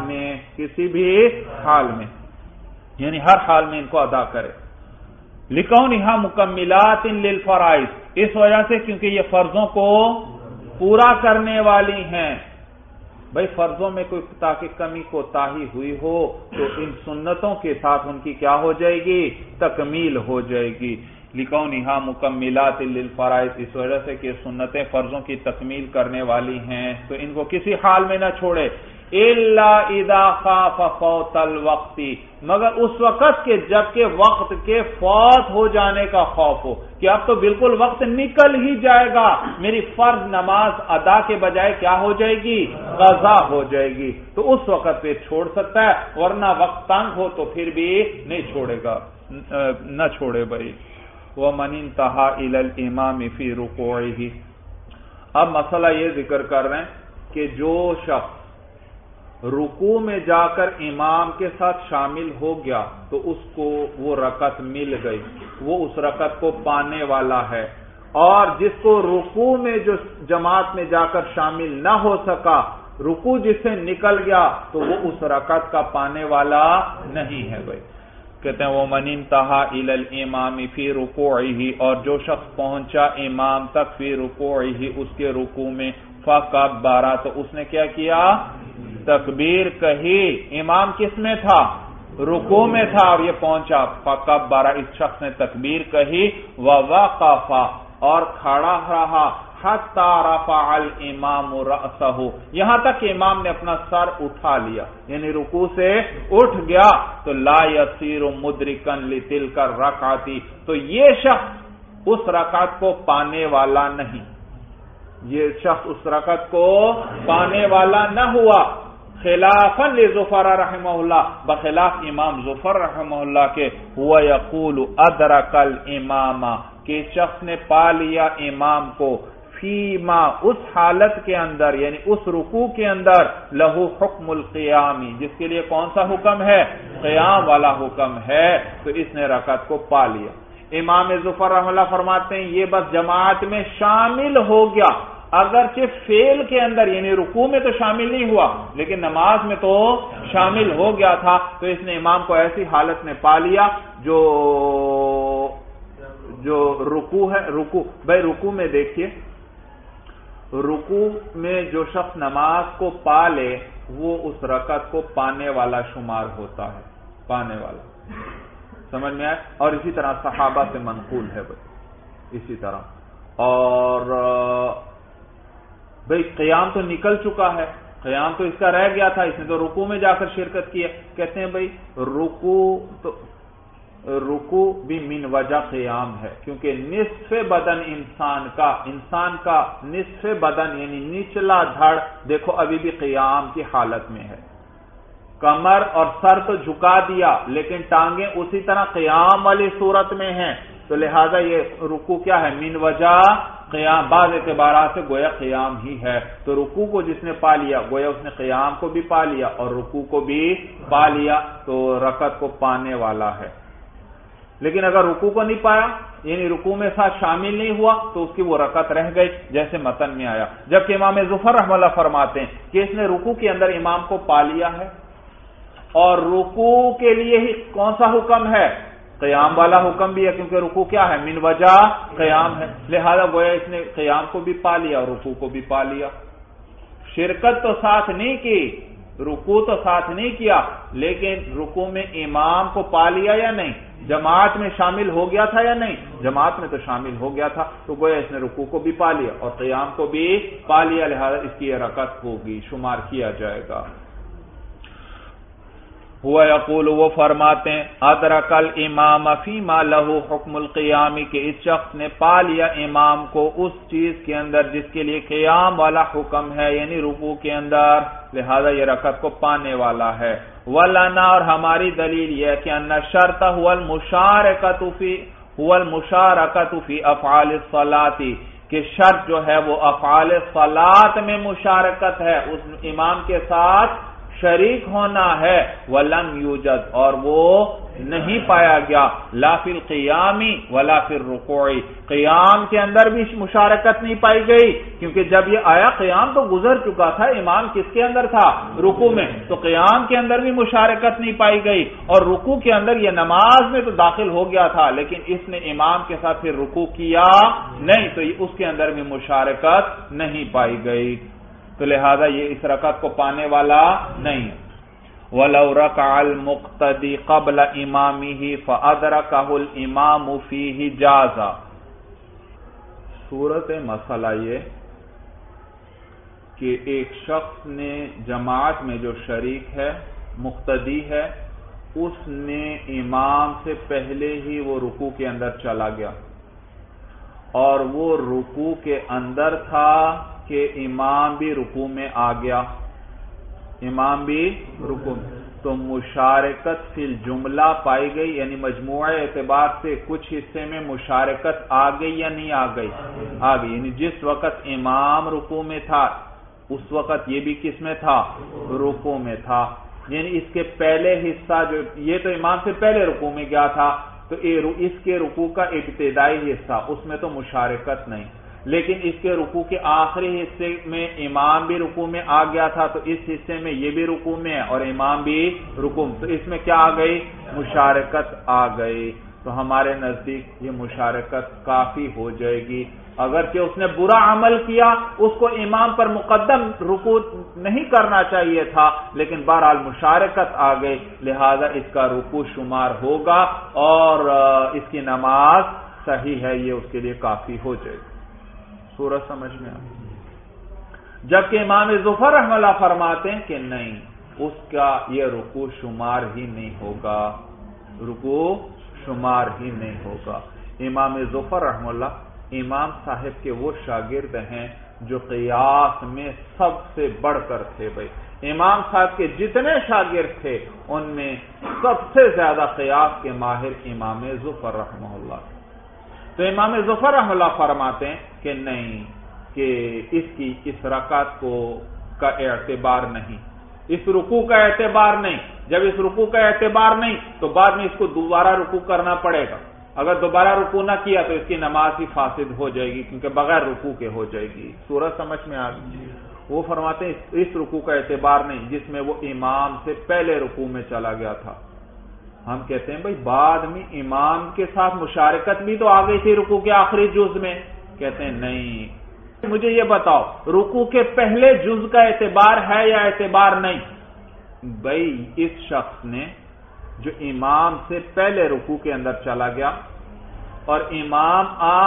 میں یعنی ہر حال میں ان کو ادا کرے. لکونھا مکملات للفرائض اس وجہ سے کیونکہ یہ فرضوں کو پورا کرنے والی ہیں. بھئی فرضوں میں کوئی تاکہ کمی کوتاہی ہوئی ہو تو ان سنتوں کے ساتھ ان کی کیا ہو جائے گی؟ تکمیل ہو جائے گی. لکونھا مکملات للفرائض اس وجہ سے کہ سنتیں فرضوں کی تکمیل کرنے والی ہیں تو ان کو کسی حال میں نہ چھوڑے. الا اذا خاف فوت الوقت مگر اس وقت کے جب کہ وقت کے فوت ہو جانے کا خوف ہو کہ اب تو بالکل وقت نکل ہی جائے گا، میری فرض نماز ادا کے بجائے کیا ہو جائے گی؟ قضا ہو جائے گی. تو اس وقت پہ چھوڑ سکتا ہے ورنہ وقت تنگ ہو تو پھر بھی نہیں چھوڑے گا، نہ چھوڑے. بھائی وَمَنِ انْتَهَا إِلَى الْإِمَامِ فِي رُكُوعِهِ اب مسئلہ یہ ذکر کر رہے ہیں کہ جو شخص رکوع میں جا کر امام کے ساتھ شامل ہو گیا تو اس کو وہ رکعت مل گئی، وہ اس رکعت کو پانے والا ہے. اور جس کو رکوع میں جو جماعت میں جا کر شامل نہ ہو سکا، رکوع جس سے نکل گیا تو وہ اس رکعت کا پانے والا نہیں ہے. بھائی کہتے ہیں وَمَنِ انْتَهَا إِلَى الْإِمَامِ فِي رُكُوعِهِ، اور جو شخص پہنچا امام تک فی رکوعہ اس کے رکوع میں، فَكَبَّرَ، تو اس نے کیا کیا؟ تکبیر کہی۔ امام کس میں تھا؟ رکوع میں تھا، اور یہ پہنچا، فَكَبَّرَ، اس شخص نے تکبیر کہی، وَوَقَفَ، اور کھڑا رہا، حَتَّى رَفَعَ الْإِمَامُ رَأْسَهُ، یہاں تک کہ امام نے اپنا سر اٹھا لیا، یعنی رکوع سے اٹھ گیا، تو لا يصير مدرکا لتلک الرکعۃ، تو یہ شخص اس رکعت کو پانے والا نہیں، یہ شخص اس رکعت کو پانے والا نہ ہوا، خلافا لظفر رحمہ اللہ، بخلاف امام ظفر رحمہ اللہ کے، هو یقول ادرک الامام، کہ شخص نے پا لیا امام کو، فیما، اس حالت کے اندر، یعنی اس رکوع کے اندر، لہو حکم القیام، جس کے لیے کون سا حکم ہے؟ قیام والا حکم ہے، تو اس نے رکعت کو پا لیا۔ امام ظفر رحمہ اللہ فرماتے ہیں یہ بس جماعت میں شامل ہو گیا، اگرچہ فعل کے اندر یعنی رکوع میں تو شامل نہیں ہوا، لیکن نماز میں تو شامل ہو گیا تھا، تو اس نے امام کو ایسی حالت میں پا لیا جو رکوع ہے۔ رکوع بھائی، رکوع میں دیکھیے، رکوع میں جو شخص نماز کو پا لے وہ اس رکعت کو پانے والا شمار ہوتا ہے، پانے والا، سمجھ میں آئے؟ اور اسی طرح صحابہ سے منقول ہے بھائی، اسی طرح۔ اور بھائی قیام تو نکل چکا ہے، قیام تو اس کا رہ گیا تھا، اس نے تو رکوع میں جا کر شرکت کی ہے، کہتے ہیں بھائی رکوع بھی من وجہ قیام ہے، کیونکہ نصف بدن انسان کا نصف بدن یعنی نچلا دھڑ دیکھو ابھی بھی قیام کی حالت میں ہے، کمر اور سر تو جھکا دیا لیکن ٹانگیں اسی طرح قیام والی صورت میں ہیں، تو لہذا یہ رکوع کیا ہے؟ من وجہ قیام، بعض اعتبارات سے گویا قیام ہی ہے، تو رکوع کو جس نے پا لیا گویا اس نے قیام کو بھی پا لیا اور رکوع کو بھی پا لیا، تو رکعت کو پانے والا ہے۔ لیکن اگر رکوع کو نہیں پایا یعنی رکوع میں ساتھ شامل نہیں ہوا تو اس کی وہ رکعت رہ گئی، جیسے متن میں آیا۔ جبکہ امام ظفر رحمہ اللہ فرماتے ہیں کہ اس نے رکوع کے اندر امام کو پا لیا ہے، اور رکوع کے لیے ہی کون سا حکم ہے؟ قیام والا حکم بھی ہے، کیونکہ رکوع کیا ہے؟ من وجہ قیام ہے، لہذا گویا اس نے قیام کو بھی پا لیا اور رکوع کو بھی پا لیا۔ شرکت تو ساتھ نہیں کی، رکوع تو ساتھ نہیں کیا، لیکن رکوع میں امام کو پا لیا یا نہیں؟ جماعت میں شامل ہو گیا تھا یا نہیں؟ جماعت میں تو شامل ہو گیا تھا، تو گویا اس نے رکوع کو بھی پا لیا اور قیام کو بھی پا لیا، لہذا اس کی رکعت ہوگی، شمار کیا جائے گا۔ ہوا یقول، وہ فرماتے ہیں ادرک الامام فیما لہو حکم القیام، کہ اس شخص نے پا لیا امام کو اس چیز کے اندر جس کے لیے قیام والا حکم ہے، یعنی رکوع کے اندر، لہذا یہ رکعت کو پانے والا ہے۔ ولنا، اور ہماری دلیل یہ ہے کہ ان الشرط هو المشارکۃ فی افعال الصلاۃ، کہ شرط جو ہے وہ افعال الصلاۃ میں مشارکت ہے، اس امام کے ساتھ شریک ہونا ہے، ولم یوجد، اور وہ نہیں پایا گیا، لا فی القیام ولا فی الرکوع، قیام کے اندر بھی مشارکت نہیں پائی گئی، کیونکہ جب یہ آیا قیام تو گزر چکا تھا، امام کس کے اندر تھا؟ رکوع میں، تو قیام کے اندر بھی مشارکت نہیں پائی گئی، اور رکوع کے اندر یہ نماز میں تو داخل ہو گیا تھا لیکن اس نے امام کے ساتھ پھر رکوع کیا نہیں، تو اس کے اندر بھی مشارکت نہیں پائی گئی، تو لہذا یہ اس رکعت کو پانے والا نہیں۔ وَلَوْ رَكَعَ الْمُقْتَدِي قَبْلَ إِمَامِهِ فَأَدْرَكَهُ الْإِمَامُ فِيهِ جَازَ۔ صورت مسئلہ یہ کہ ایک شخص نے جماعت میں جو شریک ہے، مقتدی ہے، اس نے امام سے پہلے ہی وہ رکوع کے اندر چلا گیا اور وہ رکوع کے اندر تھا کہ امام بھی رکوع میں آ گیا، امام بھی رکوع میں، تو مشارکت فی الجملہ پائی گئی، یعنی مجموعہ اعتبار سے کچھ حصے میں مشارکت آ گئی یا نہیں آ گئی؟ آ گئی، یعنی جس وقت امام رکوع میں تھا اس وقت یہ بھی کس میں تھا؟ رکوع میں تھا، یعنی اس کے پہلے حصہ جو یہ تو امام سے پہلے رکوع میں گیا تھا، تو اس کے رکوع کا ابتدائی حصہ اس میں تو مشارکت نہیں، لیکن اس کے رکوع کے آخری حصے میں امام بھی رکوع میں آ گیا تھا، تو اس حصے میں یہ بھی رکوع میں ہے اور امام بھی رکوع، تو اس میں کیا آ گئی؟ مشارکت آ گئی۔ تو ہمارے نزدیک یہ مشارکت کافی ہو جائے گی۔ اگرچہ اس نے برا عمل کیا، اس کو امام پر مقدم رکوع نہیں کرنا چاہیے تھا، لیکن بہرحال مشارکت آ گئی، لہذا اس کا رکوع شمار ہوگا اور اس کی نماز صحیح ہے، یہ اس کے لیے کافی ہو جائے گی۔ سورج سمجھ میں آ گئی؟ جبکہ امام ظفر رحمہ اللہ فرماتے ہیں کہ نہیں، اس کا یہ رکوع شمار ہی نہیں ہوگا، رکوع شمار ہی نہیں ہوگا۔ امام ظفر رحمہ اللہ امام صاحب کے وہ شاگرد ہیں جو قیاس میں سب سے بڑھ کر تھے۔ بھائی امام صاحب کے جتنے شاگرد تھے ان میں سب سے زیادہ قیاس کے ماہر امام ظفر رحمہ اللہ۔ تو امام ظفر رحمہ اللہ فرماتے ہیں کہ نہیں، کہ اس کی اس رکعت کا اعتبار نہیں، اس رکوع کا اعتبار نہیں۔ جب اس رکوع کا اعتبار نہیں تو بعد میں اس کو دوبارہ رکوع کرنا پڑے گا، اگر دوبارہ رکوع نہ کیا تو اس کی نماز ہی فاسد ہو جائے گی، کیونکہ بغیر رکوع کے ہو جائے گی۔ سورج سمجھ میں آ گئی؟ وہ فرماتے ہیں اس رکوع کا اعتبار نہیں جس میں وہ امام سے پہلے رکوع میں چلا گیا تھا۔ ہم کہتے ہیں بھائی بعد میں امام کے ساتھ مشارکت بھی تو آ گئی تھی رکوع کے آخری جز میں، کہتے ہیں نہیں۔ مجھے یہ بتاؤ رکوع کے پہلے جز کا اعتبار ہے یا اعتبار نہیں؟ بھائی اس شخص نے جو امام سے پہلے رکوع کے اندر چلا گیا اور امام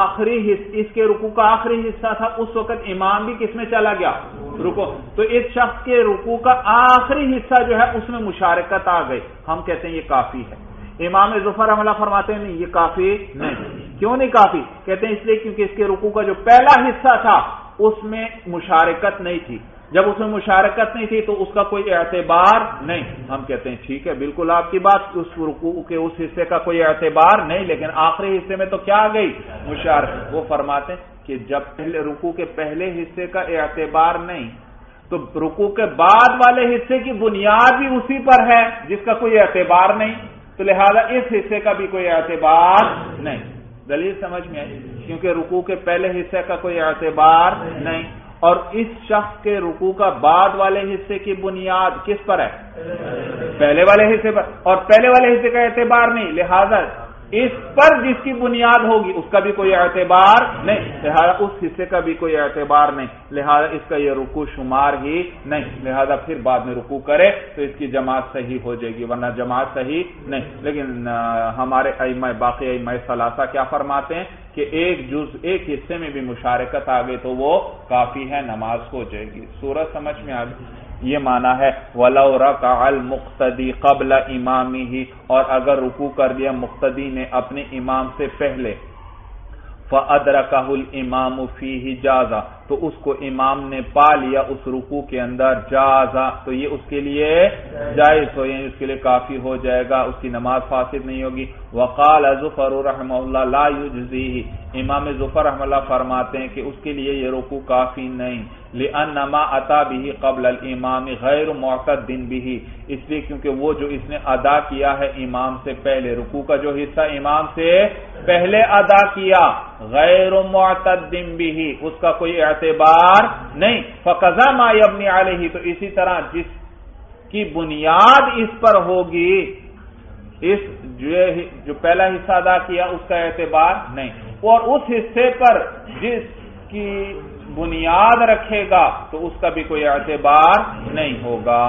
اس کے رکوع کا آخری حصہ تھا، اس وقت امام بھی کس میں چلا گیا؟ رکوع، تو اس شخص کے رکوع کا آخری حصہ جو ہے اس میں مشارکت آ گئی، ہم کہتے ہیں یہ کافی ہے۔ امام ظفر رحمہ اللہ فرماتے ہیں نہیں، یہ کافی نہیں۔ کیوں نہیں کافی؟ کہتے ہیں اس لیے کیونکہ اس کے رکوع کا جو پہلا حصہ تھا اس میں مشارکت نہیں تھی، جب اس میں مشارکت نہیں تھی تو اس کا کوئی اعتبار نہیں۔ ہم کہتے ہیں ٹھیک ہے، بالکل آپ کی بات، اس رکوع کے اس حصے کا کوئی اعتبار نہیں، لیکن آخری حصے میں تو کیا آ گئی؟ مشارکت۔ وہ فرماتے ہیں کہ جب رکوع کے پہلے حصے کا اعتبار نہیں تو رکوع کے بعد والے حصے کی بنیاد بھی اسی پر ہے جس کا کوئی اعتبار نہیں، تو لہذا اس حصے کا بھی کوئی اعتبار نہیں۔ دلیل سمجھ میں آئی؟ کیونکہ رکوع کے پہلے حصے کا کوئی اعتبار نہیں، اور اس شخص کے رکوع کا بعد والے حصے کی بنیاد کس پر ہے؟ پہلے والے حصے پر، اور پہلے والے حصے کا اعتبار نہیں، لہذا اس پر جس کی بنیاد ہوگی اس کا بھی کوئی اعتبار نہیں، لہذا اس حصے کا بھی کوئی اعتبار نہیں، لہذا اس کا یہ رکوع شمار ہی نہیں، لہذا پھر بعد میں رکوع کرے تو اس کی جماعت صحیح ہو جائے گی، ورنہ جماعت صحیح نہیں۔ لیکن ہمارے باقی ائمہ ثلاثہ کیا فرماتے ہیں کہ ایک حصے میں بھی مشارکت آ گئی تو وہ کافی ہے، نماز ہو جائے گی۔ سورج سمجھ میں آ گئی؟ یہ معنی ہے وَلَوْ رَكَعَ الْمُقْتَدِي قَبْلَ إِمَامِهِ، اور اگر رکوع کر دیا مقتدی نے اپنے امام سے پہلے، فَأَدْرَكَهُ الْإِمَامُ فِيهِ جَازَ، تو اس کو امام نے پا لیا اس رکوع کے اندر، جازا، تو یہ اس کے لیے جائز ہو، یعنی اس کے لیے کافی ہو جائے گا، اس کی نماز فاسد نہیں ہوگی۔ وقال ظفر رحمہ اللہ لا یجزیہ، امام ظفر رحمہ اللہ فرماتے ہیں کہ اس کے لیے یہ رکوع کافی نہیں، لأن ما اتا به قبل الامام غیر معتد به، اس لیے کیونکہ وہ جو اس نے ادا کیا ہے امام سے پہلے، رکوع کا جو حصہ امام سے پہلے ادا کیا، غیر معتد به، اس کا کوئی اعتبار نہیں، فقضا ما یبنی علیہ، تو اسی طرح جس کی بنیاد اس پر ہوگی، اس جو پہلا حصہ ادا کیا اس کا اعتبار نہیں، اور اس حصے پر جس کی بنیاد رکھے گا تو اس کا بھی کوئی اعتبار نہیں ہوگا۔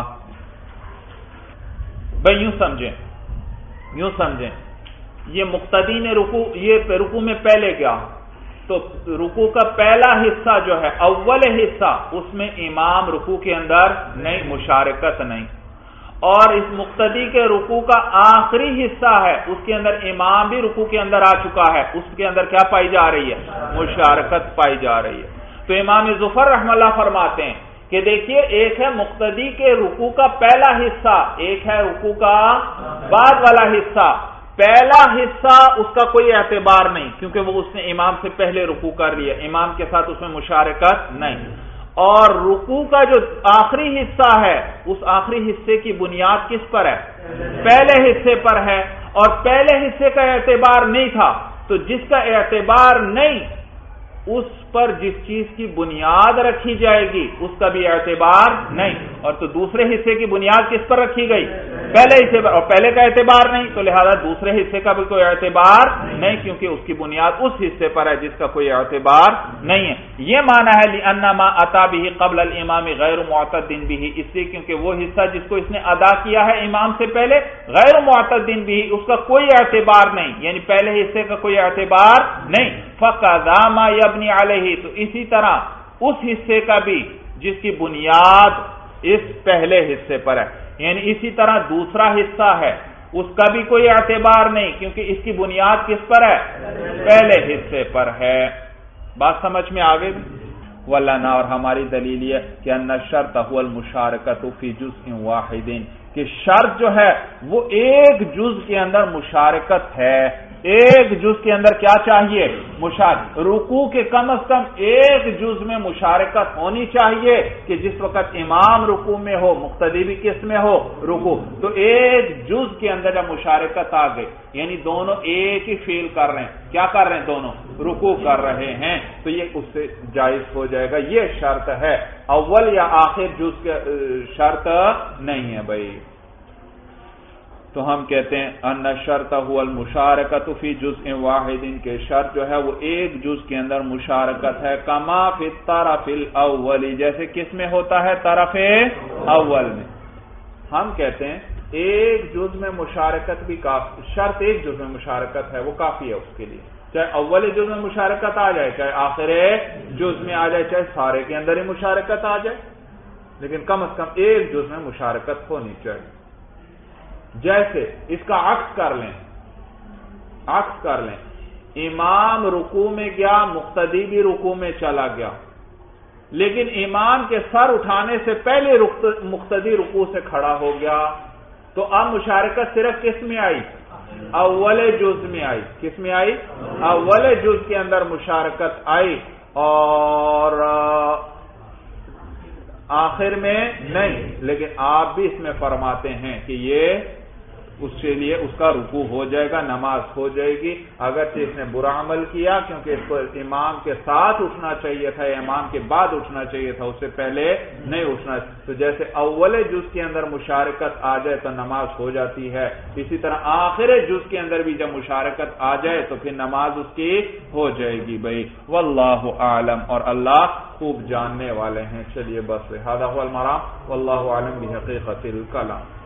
بھائی یوں سمجھیں یہ مقتدی نے رکوع میں پہلے کیا، تو رکوع کا پہلا حصہ جو ہے، اول حصہ، اس میں امام رکوع کے اندر نہیں، مشارکت نہیں، اور اس مقتدی کے رکوع کا آخری حصہ ہے، اس کے اندر امام بھی رکوع کے اندر آ چکا ہے، اس کے اندر کیا پائی جا رہی ہے؟ مشارکت پائی جا رہی ہے۔ تو امام ظفر رحمہ اللہ فرماتے ہیں کہ دیکھیے ایک ہے مقتدی کے رکوع کا پہلا حصہ، ایک ہے رکوع کا بعد والا حصہ۔ پہلا حصہ اس کا کوئی اعتبار نہیں کیونکہ وہ اس نے امام سے پہلے رکوع کر لیا، امام کے ساتھ اس میں مشارکت نہیں، اور رکوع کا جو آخری حصہ ہے اس آخری حصے کی بنیاد کس پر ہے؟ پہلے حصے پر ہے، اور پہلے حصے کا اعتبار نہیں تھا، تو جس کا اعتبار نہیں اس پر جس چیز کی بنیاد رکھی جائے گی اس کا بھی اعتبار نہیں، اور تو دوسرے حصے کی بنیاد کس پر رکھی گئی؟ پہلے حصے پر، اور پہلے کا اعتبار نہیں، تو لہذا دوسرے حصے کا بھی کوئی اعتبار نہیں، کیونکہ اس کی بنیاد اس حصے پر ہے جس کا کوئی اعتبار نہیں ہے۔ یہ معنی ہے لِأَنَّ مَا أَتَى بِهِ قَبْلَ الْإِمَامِ غَيْرُ مُعْتَدٍ بِهِ، اس لیے کیونکہ وہ حصہ جس کو اس نے ادا کیا ہے امام سے پہلے، غیر معتد بِهِ، اس کا کوئی اعتبار نہیں، یعنی پہلے حصے کا کوئی اعتبار نہیں۔ فَقَذَا مَا يَبْنِي عَلَيْهِ، تو اسی طرح اس حصے کا بھی جس کی بنیاد اس پہلے حصے پر ہے، یعنی اسی طرح دوسرا حصہ ہے اس کا بھی کوئی اعتبار نہیں، کیونکہ اس کی بنیاد کس پر ہے؟ پہلے حصے پر ہے۔ بات سمجھ میں آ گئی؟ وَلَنَا، اور ہماری دلیل یہ کہ ان الشرط هو المشارکۃ فی جزء واحد، کہ شرط جو ہے وہ ایک جز کے اندر مشارکت ہے، ایک جز کے اندر کیا چاہیے؟ رکوع کے کم از کم ایک جز میں مشارکت ہونی چاہیے، کہ جس وقت امام رکوع میں ہو مقتدی بھی کس میں ہو؟ رکوع، تو ایک جز کے اندر جب مشارکت آ گئی، یعنی دونوں ایک ہی فعل کر رہے ہیں، کیا کر رہے ہیں؟ دونوں رکوع کر رہے ہیں، تو یہ اس سے جائز ہو جائے گا۔ یہ شرط ہے، اول یا آخر جز کے شرط نہیں ہے بھائی۔ تو ہم کہتے ہیں ان الشرط هو المشارکۃ فی جزء واحد، کے شرط جو ہے وہ ایک جز کے اندر مشارکت ہے، کما فی الطرف الاول، جیسے کس میں ہوتا ہے؟ طرف اول میں۔ ہم کہتے ہیں ایک جز میں مشارکت بھی کافی، شرط ایک جز میں مشارکت ہے وہ کافی ہے اس کے لیے، چاہے اول جز میں مشارکت آ جائے، چاہے آخر جز میں آ جائے، چاہے سارے کے اندر ہی مشارکت آ جائے، لیکن کم از کم ایک جز میں مشارکت ہونی چاہیے۔ جیسے اس کا عکس کر لیں، امام رکوع میں گیا، مقتدی بھی رکوع میں چلا گیا، لیکن امام کے سر اٹھانے سے پہلے مقتدی رکوع سے کھڑا ہو گیا، تو اب مشارکت صرف کس میں آئی؟ اول جز میں آئی۔ کس میں آئی؟ اول جز کے اندر مشارکت آئی، اور آخر میں نہیں، لیکن آپ بھی اس میں فرماتے ہیں کہ یہ اس کے لیے اس کا رکوع ہو جائے گا، نماز ہو جائے گی، اگرچہ اس نے برا عمل کیا، کیونکہ اس کو امام کے ساتھ اٹھنا چاہیے تھا، امام کے بعد اٹھنا چاہیے تھا، اس سے پہلے نہیں اٹھنا۔ تو جیسے اول جز کے اندر مشارکت آ جائے تو نماز ہو جاتی ہے، اسی طرح آخر جز کے اندر بھی جب مشارکت آ جائے تو پھر نماز اس کی ہو جائے گی بھائی۔ واللہ اعلم، اور اللہ خوب جاننے والے ہیں۔ چلیے بس، ھذا ھو المرام، واللہ اعلم بحقیقت الکلام۔